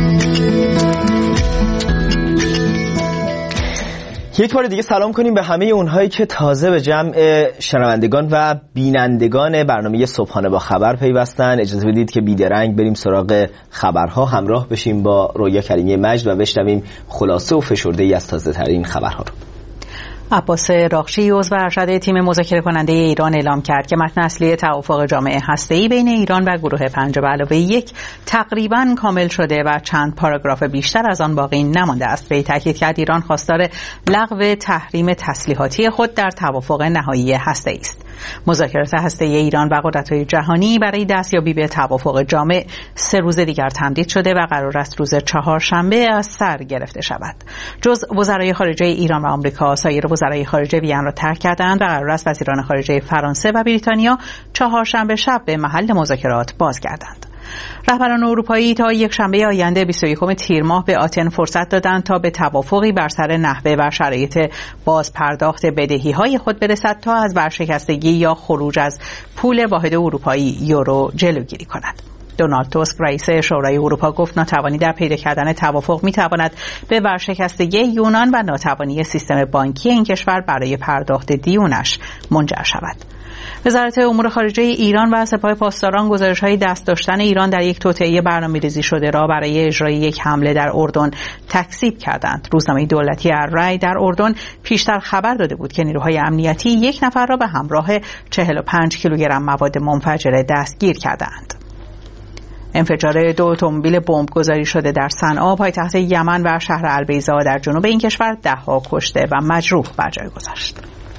یک بار دیگه سلام کنیم به همه اونهایی که تازه به جمع شنوندگان و بینندگان برنامه صبحانه با خبر پیوستن. اجازه بدید که بیدرنگ بریم سراغ خبرها، همراه بشیم با رویا کریمی مجد و بشنویم خلاصه و فشرده‌ای از تازه ترین خبرها رو. عباس راقچی عضو ارشد تیم مذاکره کننده ایران اعلام کرد که متن اصلی توافق جامعه هسته‌ای بین ایران و گروه پنج به علاوه یک تقریباً کامل شده و چند پاراگراف بیشتر از آن باقی نمانده است. وی تاکید کرد ایران خواستار لغو تحریم تسلیحاتی خود در توافق نهایی هسته‌ای است. مذاکرات هسته‌ای ایران و قدرت‌های جهانی برای دستیابی به توافق جامع سه روز دیگر تمدید شده و قرار است روز چهارشنبه از سر گرفته شود. جز وزرای خارجه ایران و آمریکا، سایر وزرای خارجه وین را ترک کردند و قرار است وزیران خارجه فرانسه و بریتانیا چهارشنبه شب به محل مذاکرات بازگردند. رهبران اروپایی تا یک شنبه آینده بیست و یکم تیر ماه به آتن فرصت دادند تا به توافقی بر سر نحوه و شرایط بازپرداخت بدهی‌های خود برسد تا از ورشکستگی یا خروج از پول واحد اروپایی یورو جلوگیری کند. دونالد توسک رئیس شورای اروپا گفت ناتوانی در پیدا کردن توافق می‌تواند به ورشکستگی یونان و ناتوانی سیستم بانکی این کشور برای پرداخت دیونش منجر شود. وزارت امور خارجه ایران و سپاه پاسداران گزارش‌های دست داشتن ایران در یک توطئه برنامه‌ریزی شده را برای اجرای یک حمله در اردن تکذیب کردند. روزنامه دولتی الرأی در اردن پیشتر خبر داده بود که نیروهای امنیتی یک نفر را به همراه چهل و پنج کیلوگرم مواد منفجره دستگیر کردند. انفجار دو اتومبیل بمبگذاری شده در صنعا پایتخت یمن و شهر البیضا در جنوب این کشور ده‌ها کشته و مجروح بر جای گذاشت.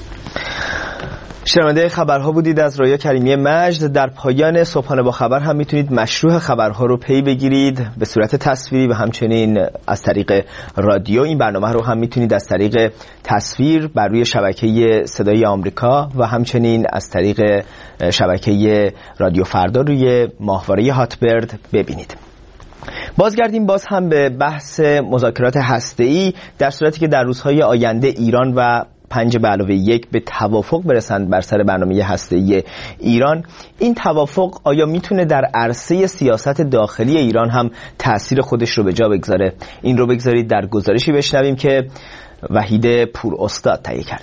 شنونده خبرها بودید از رویا کریمی مجد. در پایان صبحانه با خبر هم میتونید مشروع خبرها رو پی بگیرید به صورت تصویری و همچنین از طریق رادیو. این برنامه رو هم میتونید از طریق تصویر بر روی شبکه صدای آمریکا و همچنین از طریق شبکه رادیو فردا روی ماهواره هاتبرد ببینید. بازگردیم باز هم به بحث مذاکرات هسته‌ای در صورتی که در روزهای آینده ایران و پنج به علاوه یک به توافق برسند بر سر برنامه هسته‌ای ایران. این توافق آیا میتونه در عرصه سیاست داخلی ایران هم تأثیر خودش رو به جا بگذاره؟ این رو بگذارید در گزارشی بشنویم که وحید پور استاد تهیه کرده.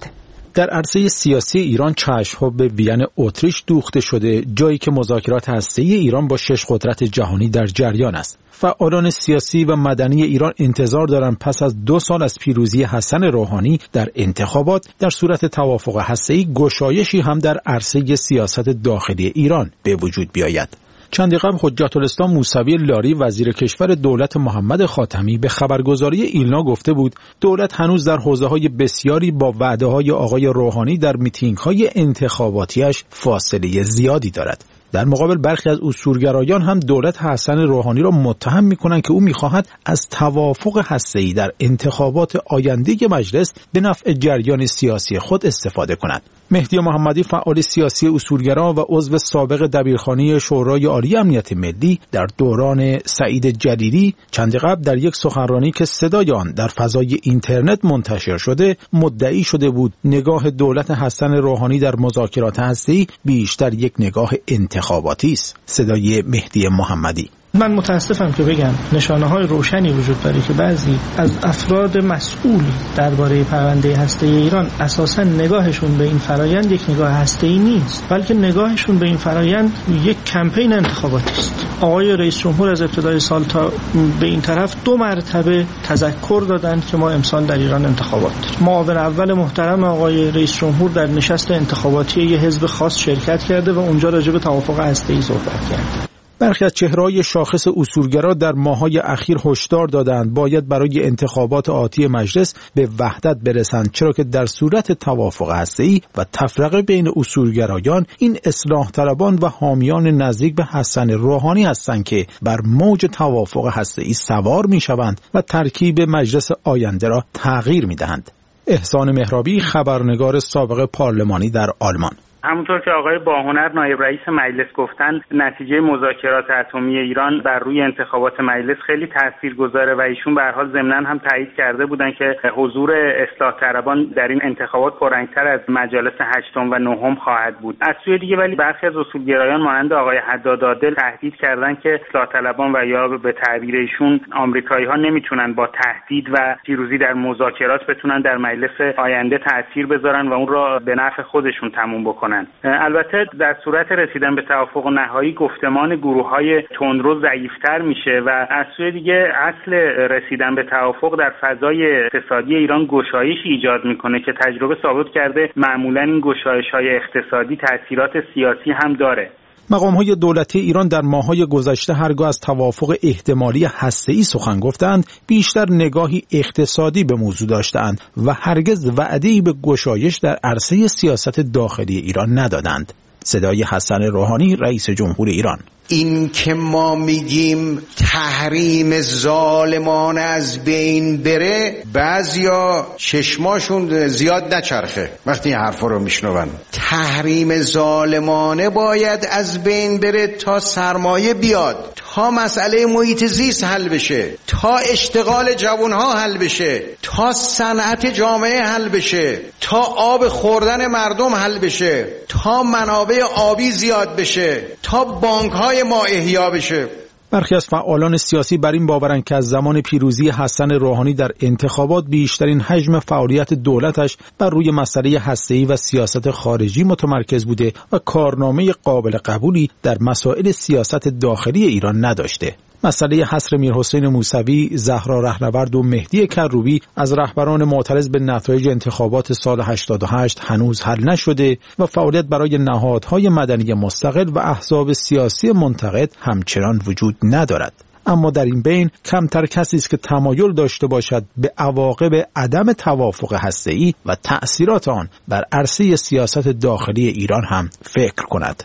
در عرصه سیاسی ایران چشم‌ها به وین اتریش دوخته شده، جایی که مذاکرات هسته‌ای ایران با شش قدرت جهانی در جریان است. فعالان سیاسی و مدنی ایران انتظار دارند پس از دو سال از پیروزی حسن روحانی در انتخابات در صورت توافق هسته‌ای گشایشی هم در عرصه سیاست داخلی ایران به وجود بیاید. چندی قبل حجت الاسلام موسوی لاری وزیر کشور دولت محمد خاتمی به خبرگزاری ایلنا گفته بود دولت هنوز در حوزه‌های بسیاری با وعده‌های آقای روحانی در میتینگ‌های انتخاباتیش فاصله زیادی دارد. در مقابل برخی از اصولگرایان هم دولت حسن روحانی را متهم می‌کنند که او می‌خواهد از توافق هسته‌ای در انتخابات آینده مجلس به نفع جریان سیاسی خود استفاده کند. مهدی محمدی فعال سیاسی اصولگرا و عضو سابق دبیرخانه شورای عالی امنیت ملی در دوران سعید جلیلی چند قبل در یک سخنرانی که صدای آن در فضای اینترنت منتشر شده مدعی شده بود نگاه دولت حسن روحانی در مذاکرات هسته‌ای بیشتر یک نگاه انتخاباتی است. صدای مهدی محمدی: من متاسفم که بگم نشانه‌های روشنی وجود داره که بعضی از افراد مسئول درباره پرونده هسته‌ای ایران اساساً نگاهشون به این فرایند یک نگاه هسته‌ای نیست، بلکه نگاهشون به این فرایند یک کمپین انتخاباتی است. آقای رئیس جمهور از ابتدای سال تا به این طرف دو مرتبه تذکر دادند که ما امسال در ایران انتخابات داریم. معاون اول محترم آقای رئیس جمهور در نشست انتخاباتی یه حزب خاص شرکت کرده و اونجا راجع به توافق هسته‌ای صحبت کرد. برخی از چهره‌های شاخص اصولگرا در ماه‌های اخیر هشدار دادند باید برای انتخابات آتی مجلس به وحدت برسند، چرا که در صورت توافق هسته‌ای و تفرقه بین اصولگرایان این اصلاح طلبان و حامیان نزدیک به حسن روحانی هستند که بر موج توافق هسته‌ای سوار می‌شوند و ترکیب مجلس آینده را تغییر می‌دهند. احسان مهرابی، خبرنگار سابق پارلمانی در آلمان: همونطور که آقای باهنر نایب رئیس مجلس گفتند نتیجه مذاکرات اتمی ایران بر روی انتخابات مجلس خیلی تاثیرگذاره و ایشون به هر حال ضمناً هم تایید کرده بودن که حضور اصلاح طلبان در این انتخابات پررنگ‌تر از مجالس هشتم و نهم خواهد بود. از سوی دیگه ولی برخی از اصولگرایان مانند آقای حداد عادل تهدید کردند که اصلاح طلبان و یا به تعبیر ایشون آمریکایی‌ها نمیتونن با تهدید و پیروزی در مذاکرات بتونن در مجلس آینده تاثیر بذارن و اون را به نفع خودشون تموم بکنن. البته در صورت رسیدن به توافق نهایی گفتمان گروه‌های تندرو ضعیف‌تر میشه و از سوی دیگه اصل رسیدن به توافق در فضای اقتصادی ایران گشایشی ایجاد میکنه که تجربه ثابت کرده معمولاً این گشایش‌های اقتصادی تأثیرات سیاسی هم داره. مقام‌های دولتی ایران در ماه‌های گذشته هرگاه از توافق احتمالی هسته‌ای سخن گفتند، بیشتر نگاهی اقتصادی به موضوع داشتند و هرگز وعده‌ای به گشایش در عرصه سیاست داخلی ایران ندادند. صدای حسن روحانی، رئیس جمهور ایران: این که ما میگیم تحریم ظالمان از بین بره، بعضیا چشماشون زیاد نچرخه وقتی این حرفا رو میشنون. تحریم ظالمانه باید از بین بره تا سرمایه بیاد، تا مسئله محیط زیست حل بشه، تا اشتغال جوانها حل بشه، تا صنعت جامعه حل بشه، تا آب خوردن مردم حل بشه، تا منابع آبی زیاد بشه، تا بانک‌های ما احیا بشه. برخی از فعالان سیاسی بر این باورند که از زمان پیروزی حسن روحانی در انتخابات بیشترین حجم فعالیت دولتش بر روی مسئله هسته‌ای و سیاست خارجی متمرکز بوده و کارنامه قابل قبولی در مسائل سیاست داخلی ایران نداشته. مسئله حصر میرحسین موسوی، زهرا رهنورد و مهدی کروبی از رهبران معترض به نتایج انتخابات سال هشتاد و هشت هنوز حل نشده و فعالیت برای نهادهای مدنی مستقل و احزاب سیاسی منتقد همچنان وجود ندارد. اما در این بین کمتر کسی است که تمایل داشته باشد به عواقب عدم توافق هسته‌ای و تأثیرات آن بر عرصه سیاست داخلی ایران هم فکر کند.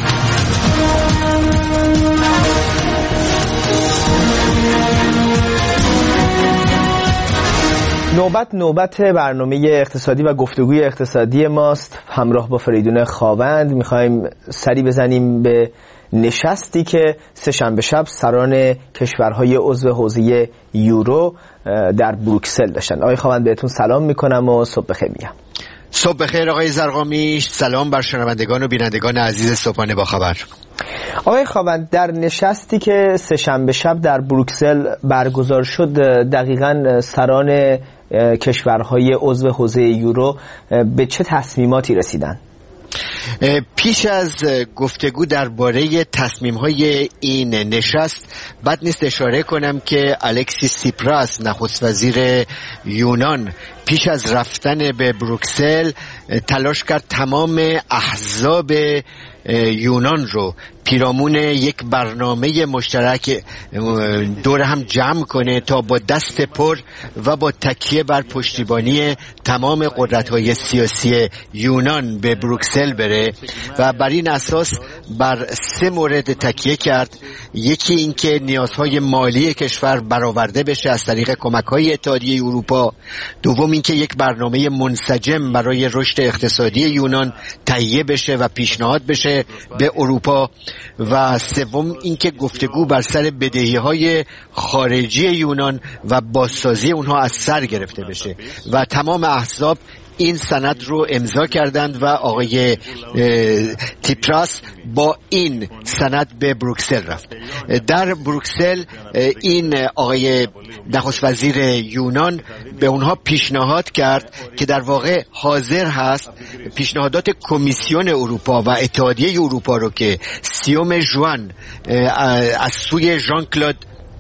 نوبت نوبت برنامه اقتصادی و گفتگوی اقتصادی ماست. همراه با فریدون خاوند میخوایم سری بزنیم به نشستی که سه‌شنبه شب سران کشورهای عضو حوزه یورو در بروکسل داشتن. آقای خاوند بهتون سلام میکنم و صبح بخیر میگم. صبح بخیر آقای زرقامی، سلام بر شنوندگان و بینندگان عزیز صبحانه با خبر. آقای خاوند، در نشستی که سه‌شنبه شب در بروکسل برگزار شد دقیقاً سران کشورهای عضو حوزه یورو به چه تصمیماتی رسیدند؟ پیش از گفتگو درباره تصمیم‌های این نشست بد نیست اشاره کنم که الکسیس سیپراس نخست وزیر یونان پیش از رفتن به بروکسل تلاش کرد تمام احزاب یونان رو پیرامون یک برنامه مشترک دور هم جمع کنه تا با دست پر و با تکیه بر پشتیبانی تمام قدرت‌های سیاسی یونان به بروکسل بره و بر این اساس بر سه مورد تکیه کرد. یکی این که نیازهای مالی کشور برآورده بشه از طریق کمک‌های اتحادیه اروپا، دوم این که یک برنامه منسجم برای رشد اقتصادی یونان تهیه بشه و پیشنهاد بشه به اروپا، و سوم اینکه گفتگو بر سر بدهی‌های خارجی یونان و بازسازی اونها از سر گرفته بشه و تمام احزاب این سند رو امضا کردند و آقای تیپراس با این سند به بروکسل رفت. در بروکسل این آقای نخست وزیر یونان به اونها پیشنهاد کرد که در واقع حاضر هست پیشنهادات کمیسیون اروپا و اتحادیه اروپا رو که سیوم ژوئن از سوی ژان کلود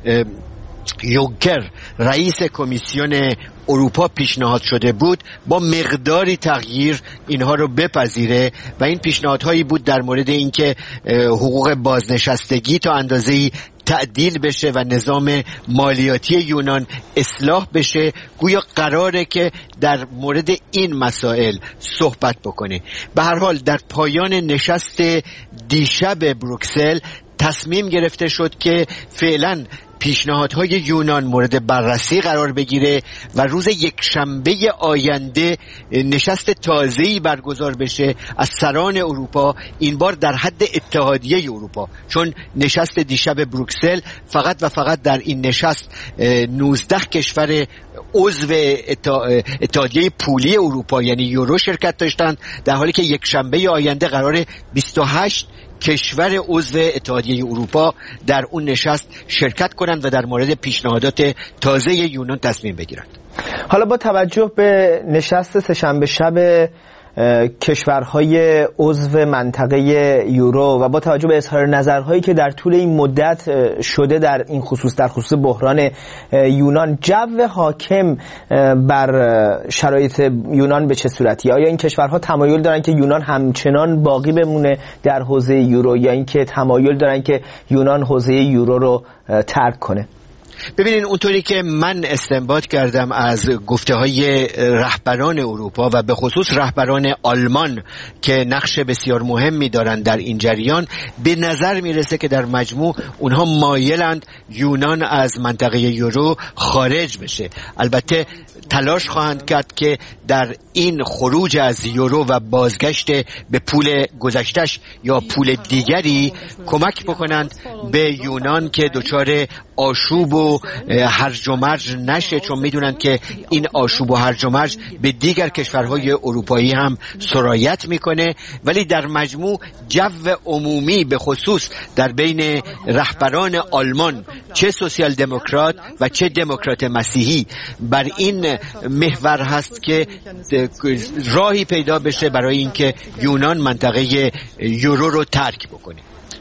یونکر رئیس کمیسیون اروپا پیشنهاد شده بود با مقداری تغییر اینها رو بپذیره و این پیشنهادهایی بود در مورد اینکه حقوق بازنشستگی تا اندازه‌ای تعدیل بشه و نظام مالیاتی یونان اصلاح بشه. گویا قراره که در مورد این مسائل صحبت بکنه. به هر حال در پایان نشست دیشب بروکسل تصمیم گرفته شد که فعلا پیشنهادهای یونان مورد بررسی قرار بگیره و روز یکشنبه آینده نشست تازه‌ای برگزار بشه از سران اروپا، این بار در حد اتحادیه اروپا، چون نشست دیشب بروکسل فقط و فقط در این نشست نوزده کشور عضو اتحادیه پولی اروپا یعنی یورو شرکت داشتند، در حالی که یکشنبه آینده قراره بیست و هشت کشور عضو اتحادیه اروپا در اون نشست شرکت کنند و در مورد پیشنهادات تازه یونان تصمیم بگیرند. حالا با توجه به نشست سه‌شنبه شب کشورهای عضو منطقه یورو و با توجه به اظهار نظرهایی که در طول این مدت شده در این خصوص در خصوص بحران یونان، جو حاکم بر شرایط یونان به چه صورتی؟ آیا این کشورها تمایل دارن که یونان همچنان باقی بمونه در حوزه یورو یا اینکه تمایل دارن که یونان حوزه یورو رو ترک کنه؟ ببینین، اونطوری که من استنباط کردم از گفته های رهبران اروپا و به خصوص رهبران آلمان که نقش بسیار مهمی دارند در این جریان، به نظر میرسه که در مجموع اونها مایلند یونان از منطقه یورو خارج بشه. البته تلاش خواهند کرد که در این خروج از یورو و بازگشت به پول گذشتش یا پول دیگری کمک بکنند به یونان که دچار آشوب و هرج و مرج نشه، چون میدونن که این آشوب و هرج و مرج به دیگر کشورهای اروپایی هم سرایت میکنه. ولی در مجموع جو عمومی به خصوص در بین رهبران آلمان، چه سوسیال دموکرات و چه دموکرات مسیحی، بر این محور هست که راهی پیدا بشه برای اینکه یونان منطقه یورو رو ترک بکنه.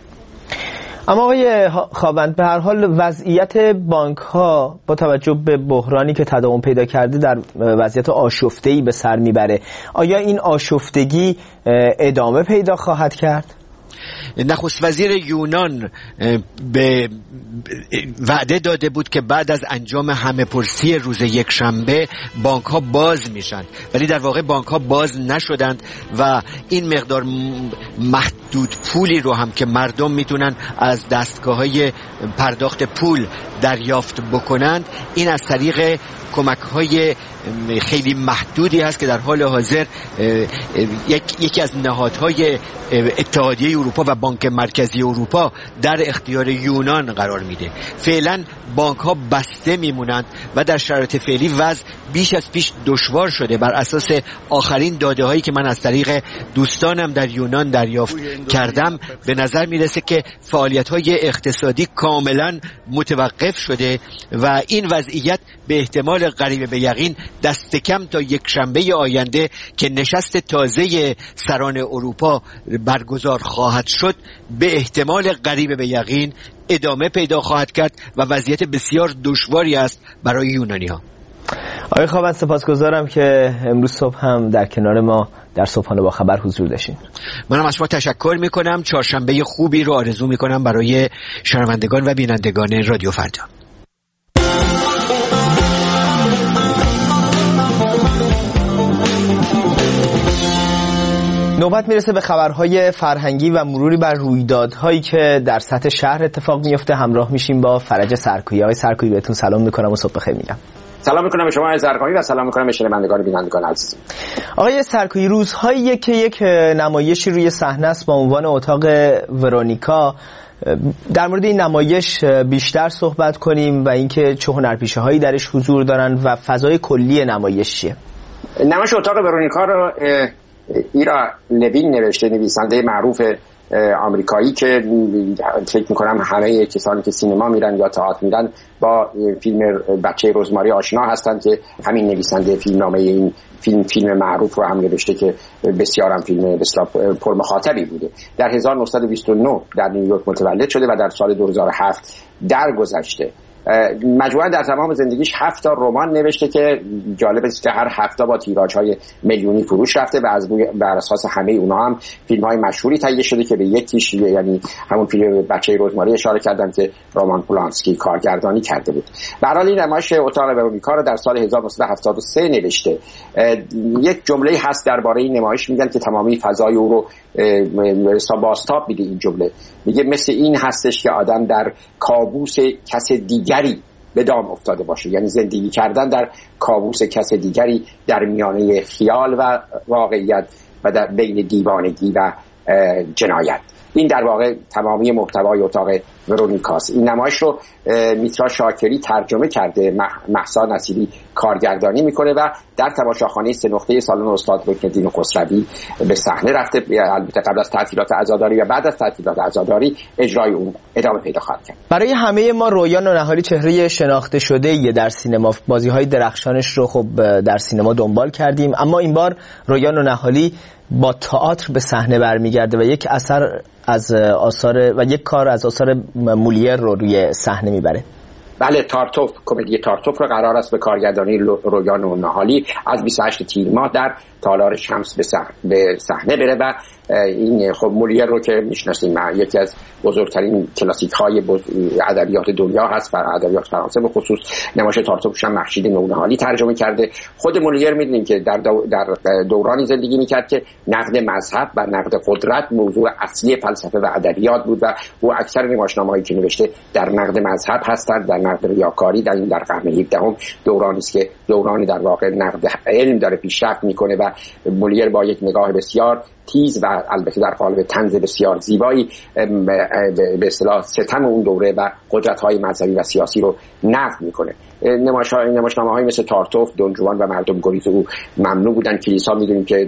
اما آقای خاوند، به هر حال وضعیت بانک ها با توجه به بحرانی که تداوم پیدا کرده در وضعیت آشفته‌ای به سر میبره. آیا این آشفتگی ادامه پیدا خواهد کرد؟ نخست وزیر یونان به وعده داده بود که بعد از انجام همه پرسی روز یک شنبه بانک ها باز میشند، ولی در واقع بانک ها باز نشدند و این مقدار محدود پولی رو هم که مردم میتونن از دستگاه های پرداخت پول دریافت بکنند، این از طریق کمک های خیلی محدودی هست که در حال حاضر یک یکی از نهادهای اتحادیه اروپا و بانک مرکزی اروپا در اختیار یونان قرار میده. فعلا بانک ها بسته میمونند و در شرایط فعلی وضع بیش از پیش دشوار شده. بر اساس آخرین داده هایی که من از طریق دوستانم در یونان دریافت کردم به نظر میرسه که فعالیت های اقتصادی کاملا متوقف شده و این وضعیت به احتمال قریب به یقین دست کم تا یک شنبه آینده که نشست تازه سران اروپا برگزار خواهد شد به احتمال قریب به یقین ادامه پیدا خواهد کرد و وضعیت بسیار دشواری است برای یونانی ها. آقای خوابند سپاسگزارم که امروز صبح هم در کنار ما در صبحانه با خبر حضور داشتین. منم از شما تشکر میکنم. چهارشنبه خوبی رو آرزو میکنم برای شنوندگان و بینندگان رادیو فردا. نوبت میرسه به خبرهای فرهنگی و مروری بر رویدادهایی که در سطح شهر اتفاق میفته. همراه میشیم با فرج سرکویی. آقای سرکویی بهتون سلام میکنم و صبح بخیر میگم. سلام میکنم به شما آقای زرقامی و سلام میکنم به شنوندگان و بینندگان عزیز. آقای سرکویی، روزهایی که یک نمایشی روی صحنه است با عنوان اتاق ورونیکا، در مورد این نمایش بیشتر صحبت کنیم و اینکه چه هنرپیشه‌هایی درش حضور دارن و فضای کلی نمایش چیه؟ نمایش اتاق ورونیکا رو ایرا لوین نوشته، نویسنده معروف آمریکایی که فکر میکنم همه کسانی که سینما میرن یا تئاتر میرن با فیلم بچه رزماری آشنا هستند که همین نویسنده فیلمنامه این فیلم فیلم معروف رو هم نوشته که بسیار هم فیلم بسیار پرمخاطبی بوده. در هزار و نهصد و بیست و نه در نیویورک متولد شده و در سال دو هزار و هفت درگذشته. مجموعاً در تمام زندگیش هفت تا رمان نوشته که جالب است که هر هفته با تیراژهای میلیونی فروش رفته و از بر اساس همه اونها هم فیلم‌های مشهوری تهیه شده که به یکیش یعنی همون فیلم بچه رزماری اشاره کردم که رومان پولانسکی کارگردانی کرده بود. به هر حال این نمایش اتاق ورونیکا رو در سال هزار و نهصد و هفتاد و سه نوشته. یک جمله هست درباره این نمایش میگن که تمامی فضای او رو بازتاب میده. این جمله میگه مثل این هستش که آدم در کابوس کس دیگری به دام افتاده باشه، یعنی زندگی کردن در کابوس کس دیگری در میانه خیال و واقعیت و در بین دیوانگی و جنایت. این در واقع تمامی محتوای اتاق ورونیکاست. این نمایش رو میترا شاکری ترجمه کرده، مهسا نصیری کارگردانی میکنه و در تماشاخانه سه نقطه سالن استاد رکن‌الدین خسروی به صحنه رفته. البته قبل از تعطیلات عزاداری و بعد از تعطیلات عزاداری اجرای اون ادامه پیدا خواهد کرد. برای همه ما رویان نهالی چهره شناخته شده در سینما، بازی‌های درخشانش رو خب در سینما دنبال کردیم، اما این بار رویان نهالی با تئاتر به صحنه برمیگرده و یک اثر از آثار و یک کار از آثار مولیر رو روی صحنه میبره. بله، تارتوف، کمدی تارتوف رو قرار است به کارگردانی رویان نهالی از بیست و هشت تیر ماه در تالار شمس به صحنه بره و این خب مولیر رو که میشناسیم یکی از بزرگترین کلاسیک های ادبیات دنیا هست و ادبیات فرانسه به خصوص. نمایش تارتوفش هم مخشید نونهالی ترجمه کرده. خود مولیر میدونیم که در دو در دورانی زندگی میکرد که نقد مذهب و نقد قدرت موضوع اصلی فلسفه و ادبیات بود و او اکثر نمایشنامه‌هایی که نوشته در نقد مذهب هستند، در نقد ریاکاری. در این در قرن هفدهم دورانی است که دورانی در واقع نقد علم داره پیشرفت میکنه و مولیر با یک نگاه بسیار تیز و البته در قالب طنز بسیار زیبایی به اصطلاح ستم اون دوره و قدرت‌های مذهبی و سیاسی رو نقد میکنه. نمایشنامه‌هایی مثل تارتوف، دون جوان و مردم گریز او ممنوع بودن. کلیسا میدونیم که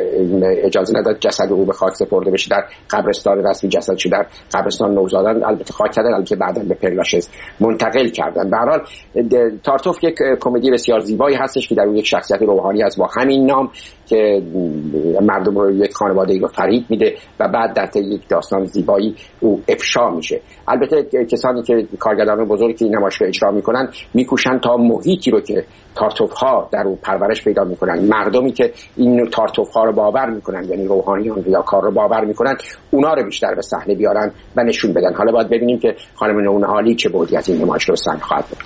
اجازه نداد جسد او به خاک سپرده بشه، در قبرستان رسمی جسدش در قبرستان نوزادان البته خاک کردن، البته بعداً به پرلاشز منتقل کردن. به هر حال تارتوف یک کمدی بسیار زیبایی هستش که در اون یک شخصیت روحانی هست با همین نام که مردم رو یک خانواده رو فریب میده و بعد در طی یک داستان زیبایی او افشا میشه. البته کسانی که کارگردانان بزرگی که این نمایش رو اجرا میکنن میکوشن تا محیطی رو که تارتوف ها در اون پرورش پیدا میکنن، مردمی که این تارتوف ها رو باور میکنن یعنی روحانیان ریاکار رو باور میکنن، اونا رو بیشتر به صحنه بیارن و نشون بدن. حالا باید ببینیم که خانم نونهالی چه بعدی از این نمایش رو صحنه خواهد بود.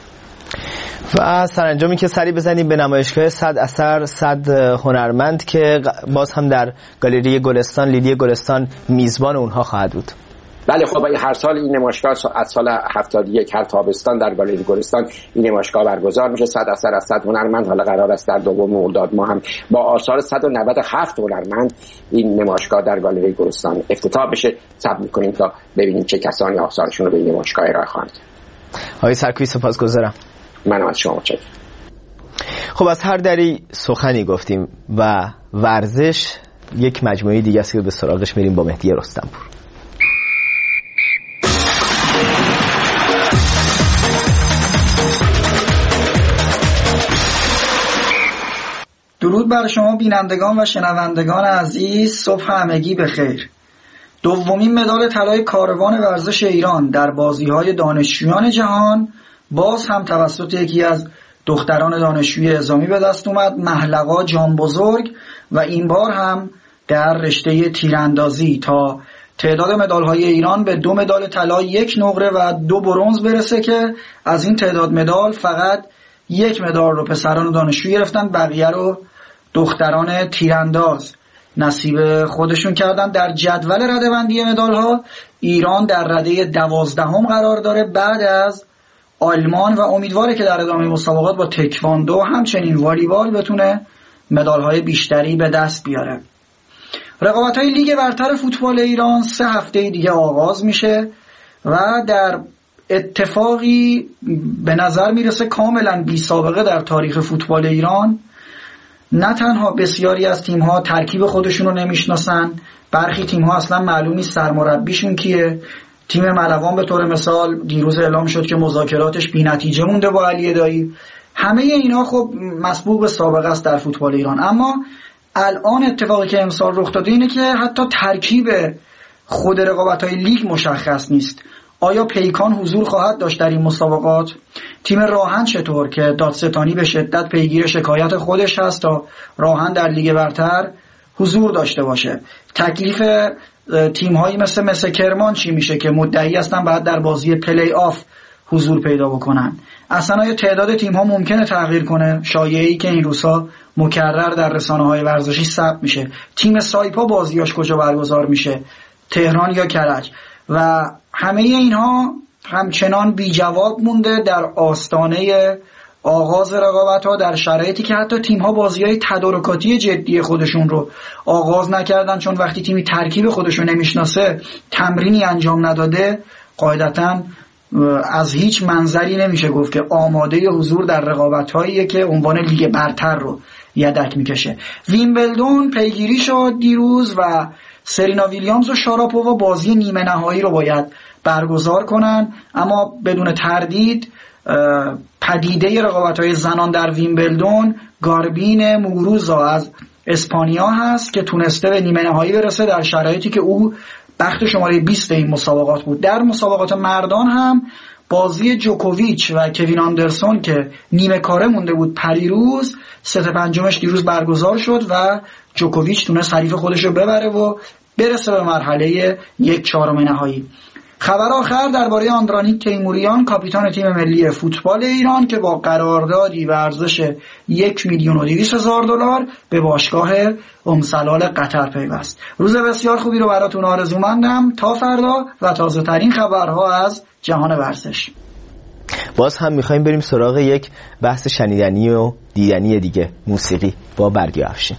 و سرانجامی که سری بزنیم به نمایشگاه صد اثر صد هنرمند که باز هم در گالری گلستان، لیلی گلستان میزبان اونها خواهد بود. ولی خب هر سال این نمایشگاه از سال هفتاد و یک هر تابستان در گالری گلستان این نمایشگاه برگزار میشه. صد اثر از صد هنرمند حالا قرار است در دوم مرداد ما هم با آثار صد و نود و هفت هنرمند این نمایشگاه در گالری گلستان افتتاح بشه. صبر می‌کنیم تا ببینیم چه کسانی آثارشون رو به این نمایشگاه ارائه خواهند. آقای سرکوبی سپاسگزارم. من از شما متشکرم. خب از هر دری سخنی گفتیم و ورزش یک مجموعه دیگه است که به سراغش میریم با مهدی رستمپور. درود بر شما بینندگان و شنوندگان عزیز، صبح همگی بخیر. دومین مدال طلای کاروان ورزش ایران در بازی‌های دانشجویان جهان باز هم توسط یکی از دختران دانشجوی اعزامی به دست اومد، محلقا جان بزرگ، و این بار هم در رشته تیراندازی تا تعداد مدال‌های ایران به دو مدال طلا، یک نقره و دو برنز برسه که از این تعداد مدال فقط یک مدال رو پسران دانشجو گرفتن، بقیه رو دختران تیرانداز نصیب خودشون کردن. در جدول رده‌بندی مدال‌ها ایران در رده دوازدهم قرار داره بعد از آلمان و امیدواره که در ادامه مسابقات با تکواندو همچنین والیبال بتونه مدال‌های بیشتری به دست بیاره. رقابت‌های لیگ برتر فوتبال ایران سه هفته دیگه آغاز میشه و در اتفاقی به نظر میرسه کاملا بی سابقه در تاریخ فوتبال ایران، نه تنها بسیاری از تیم‌ها ترکیب خودشون رو نمیشناسن، برخی تیم‌ها اصلا معلوم نیست سرمربیشون کیه. تیم ملوان به طور مثال دیروز اعلام شد که مذاکراتش بی‌نتیجه مونده با علی دایی. همه اینا خب مسبوق به سابقه است در فوتبال ایران. اما الان اتفاقی که امسال رخ داده اینه که حتی ترکیب خود رقابت‌های لیگ مشخص نیست. آیا پیکان حضور خواهد داشت در این مسابقات؟ تیم راهن چطور که دادستانی به شدت پیگیر شکایت خودش هست تا راهن در لیگ برتر حضور داشته باشه؟ تکلیف تیم‌هایی مثل مثل کرمان چی میشه که مدعی هستن بعد در بازی پلی آف حضور پیدا بکنن؟ اصلا آیا تعداد تیم‌ها ممکنه تغییر کنه؟ شایعه‌ای که این روزها مکرر در رسانه‌های ورزشی ثبت میشه. تیم سایپا بازیاش کجا برگزار میشه؟ تهران یا کرج؟ و همه اینها همچنان بی جواب مونده در آستانه آغاز رقابت‌ها، در شرایطی که حتی تیم‌ها بازی‌های تدارکاتی جدی خودشون رو آغاز نکردن، چون وقتی تیمی ترکیب خودش رو نمیشناسه، تمرینی انجام نداده، قاعدتاً از هیچ منظری نمیشه گفت که آماده حضور در رقابت‌هایی که عنوان لیگ برتر رو یدک میکشه. ویمبلدون پیگیری شد دیروز و سرینا ویلیامز و شاراپووا بازی نیمه نهایی رو باید برگزار کنن، اما بدون تردید پدیده رقابت‌های زنان در ویمبلدون گاربین موگوروزا از اسپانیا هست که تونسته به نیمه نهایی برسه در شرایطی که او بخت شماره بیست این مسابقات بود. در مسابقات مردان هم بازی جوکوویچ و کوین آندرسون که نیمه کاره مونده بود پریروز، ست پنجمش دیروز برگزار شد و جوکوویچ تونست حریف خودش رو ببره و برسه به مرحله یک چهارم نهایی. خبر آخر درباره آندرانیک تیموریان، کاپیتان تیم ملی فوتبال ایران که با قراردادی به ارزش یک میلیون و دویست هزار دلار به باشگاه امسلال قطر پیوست. روز بسیار خوبی رو براتون آرزومندم. تا فردا و تازه ترین خبرها از جهان ورزش. باز هم میخوایم بریم سراغ یک بحث شنیدنی و دیدنی دیگه، موسیقی با برگی افشین.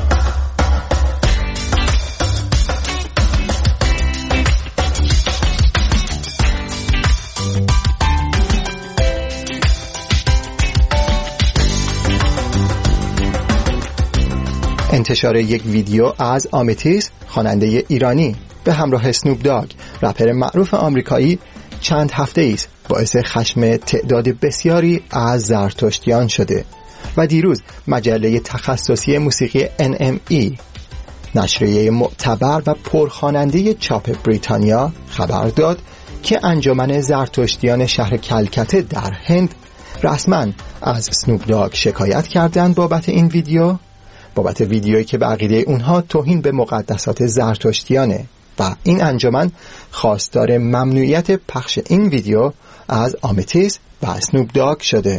انتشار یک ویدیو از آمیتیس، خواننده ایرانی به همراه اسنوپ داگ، رپر معروف آمریکایی، چند هفته است باعث خشم تعداد بسیاری از زرتشتیان شده و دیروز مجله تخصصی موسیقی ان ام ای، نشریه معتبر و پرخواننده چاپ بریتانیا، خبر داد که انجمن زرتشتیان شهر کلکته در هند رسما از اسنوپ داگ شکایت کردند بابت این ویدیو، بابت ویدیویی که به عقیده اونها توهین به مقدسات زرتشتیانه و این انجمن خواستار ممنوعیت پخش این ویدیو از آمیتیس و اسنوپ داگ شده.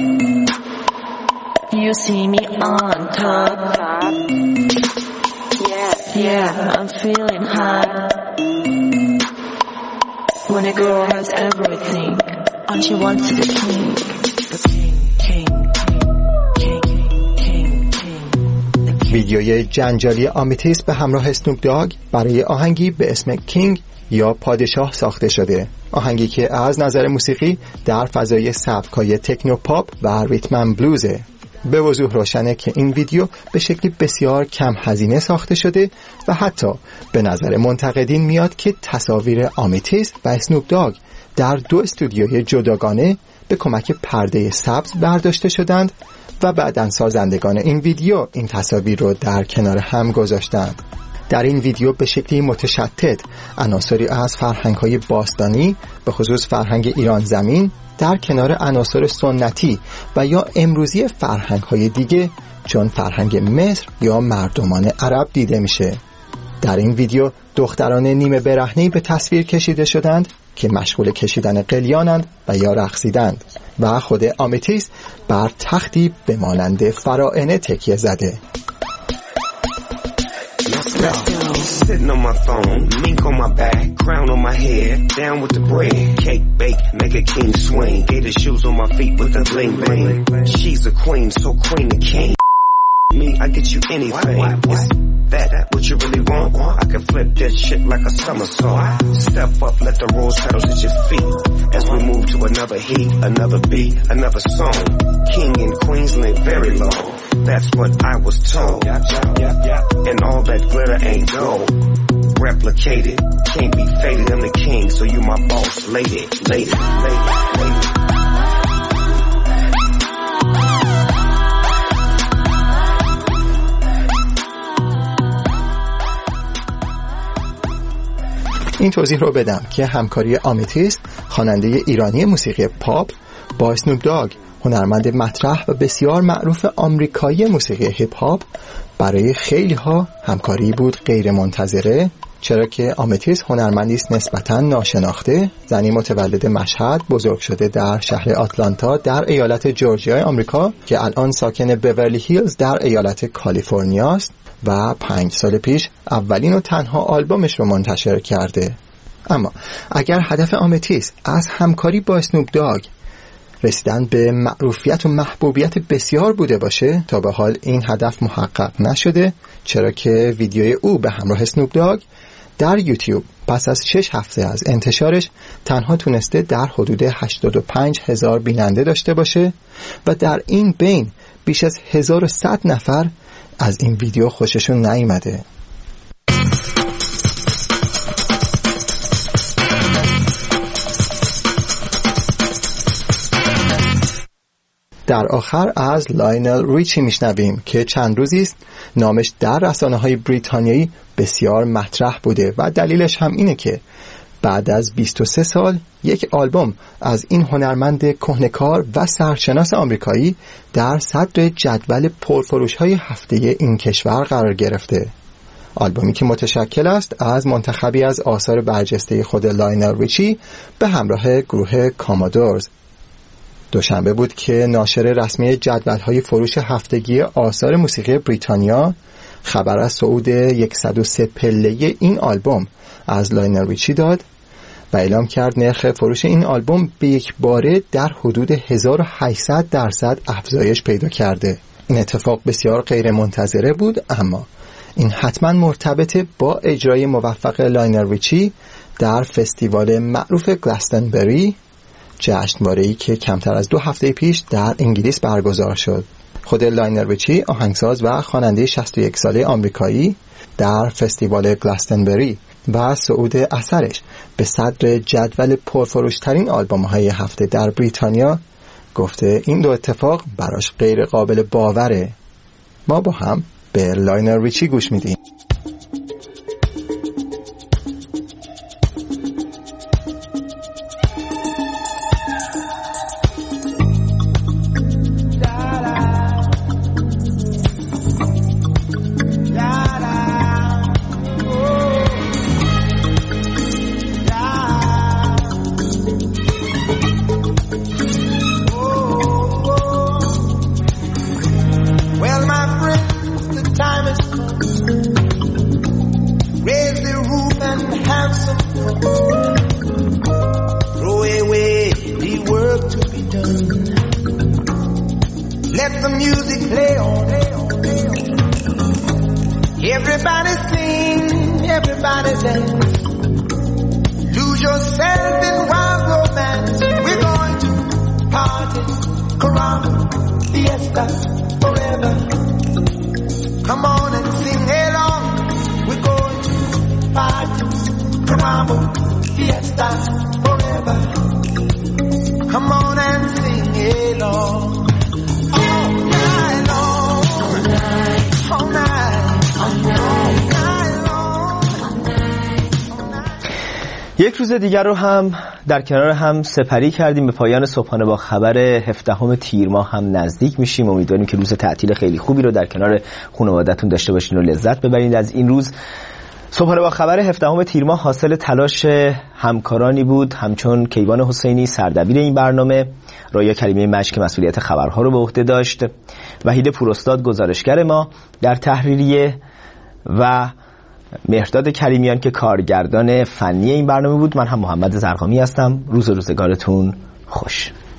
You see me on top. Yeah, I'm feeling high. When a girl has everything, and she wants to be king. ویدیوی جنجالی آمیتیس به همراه اسنوپ داگ برای آهنگی به اسم کینگ یا پادشاه ساخته شده. آهنگی که از نظر موسیقی در فضای سبکای تکنو پاپ و ریتم بلوزه. به وضوح روشنه که این ویدیو به شکلی بسیار کم هزینه ساخته شده و حتی به نظر منتقدین میاد که تصاویر آمیتیس و اسنوپ داگ در دو استودیوی جداگانه به کمک پرده سبز برداشته شدند و بعداً سازندگان این ویدیو این تصاویر رو در کنار هم گذاشتند. در این ویدیو به شکلی متشتت عناصری از فرهنگ‌های باستانی به خصوص فرهنگ ایران زمین در کنار عناصر سنتی و یا امروزی فرهنگ‌های دیگه چون فرهنگ مصر یا مردمان عرب دیده میشه. در این ویدیو دختران نیمه برهنه‌ای به تصویر کشیده شدند که مشغول کشیدن قلیانند و یا رقصیدند و خود آمیتیس بر تختی به مانند فراعنه تکیه زده. Sitting on my phone, mink on my back, crown on my head, down with the bread, cake bake, make a king swing, gator shoes on my feet with the bling bling. She's a queen, so queen the king. Me, I get you anything. Is that what you really want? I can flip that shit like a somersault. Step up, let the rose petals hit your feet as we move to another heat, another beat, another song. King and queens live very long. That's what I was told. And all that glitter ain't gold. Replicated, can't be faded. I'm the king, so you my boss. Lady, lady, lady, lady. این توضیح رو بدم که همکاری آمیتیس خواننده ایرانی موسیقی پاپ با اسنوپ داگ هنرمند مطرح و بسیار معروف آمریکایی موسیقی هیپ هاپ برای خیلی ها همکاری بود غیر منتظره، چرا که آمیتیس هنرمندی است نسبتاً ناشناخته، زنی متولد مشهد، بزرگ شده در شهر آتلانتا در ایالت جورجیا آمریکا که الان ساکن بیورلی هیلز در ایالت کالیفرنیا است و پنج سال پیش اولین و تنها آلبومش رو منتشر کرده. اما اگر هدف آمیتیس از همکاری با اسنوپ داگ رسیدن به معروفیت و محبوبیت بسیار بوده باشه، تا به حال این هدف محقق نشده، چرا که ویدیوی او به همراه اسنوپ داگ در یوتیوب پس از شش هفته از انتشارش تنها تونسته در حدود هشتاد و پنج هزار بیننده داشته باشه و در این بین بیش از هزار و صد نفر از این ویدیو خوششون نیامده. در آخر از لاینل ریچی میشنویم که چند روزی است نامش در رسانه‌های بریتانیایی بسیار مطرح بوده و دلیلش هم اینه که بعد از بیست و سه سال یک آلبوم از این هنرمند کهنه‌کار و سرشناس آمریکایی در صدر جدول پرفروش‌های هفته این کشور قرار گرفته. آلبومی که متشکل است از منتخبی از آثار برجسته خود لاینل ریچی به همراه گروه کامادورز. دوشنبه بود که ناشر رسمی جدول‌های فروش هفتگی آثار موسیقی بریتانیا خبر از صعود صد و سه پله این آلبوم از لاینل ریچی داد و اعلام کرد نرخ فروش این آلبوم به یک باره در حدود هزار و هشتصد درصد افزایش پیدا کرده. این اتفاق بسیار غیر منتظره بود، اما این حتما مرتبط با اجرای موفق لاینل ریچی در فستیوال معروف گلستنبری، جشنواره‌ای که کمتر از دو هفته پیش در انگلیس برگزار شد. خود لاینل ریچی آهنگساز و خواننده شصت و یک ساله آمریکایی در فستیوال گلستنبری و صعود اثرش به صدر جدول پرفروشترین آلبوم‌های هفته در بریتانیا گفته این دو اتفاق براش غیر قابل باوره. ما با هم به لاینل ریچی گوش میدیم. Well, my friends, the time has come Everybody sing, everybody dance. Lose yourself in wild romance. We're going to party, caramba, fiesta, forever. Come on and sing along. We're going to party, caramba, fiesta, forever. Come on and sing along. All night long. All night. All night. All night long. یک روز دیگر رو هم در کنار هم سپری کردیم. به پایان صبحانه با خبر هفدهم تیر ماه هم نزدیک میشیم. امیدواریم که روز تعطیل خیلی خوبی رو در کنار خانواده‌تون داشته باشین و لذت ببرید از این روز. صبحانه با خبر هفدهم تیر ماه حاصل تلاش همکارانی بود همچون کیوان حسینی سردبیر این برنامه، رایا کریمی مشک که مسئولیت خبرها رو به عهده داشت، وحید پوراستاد گزارشگر ما در تحریریه و مهرداد کریمیان که کارگردان فنی این برنامه بود. من هم محمد زرقامی هستم. روز روزگارتون خوش.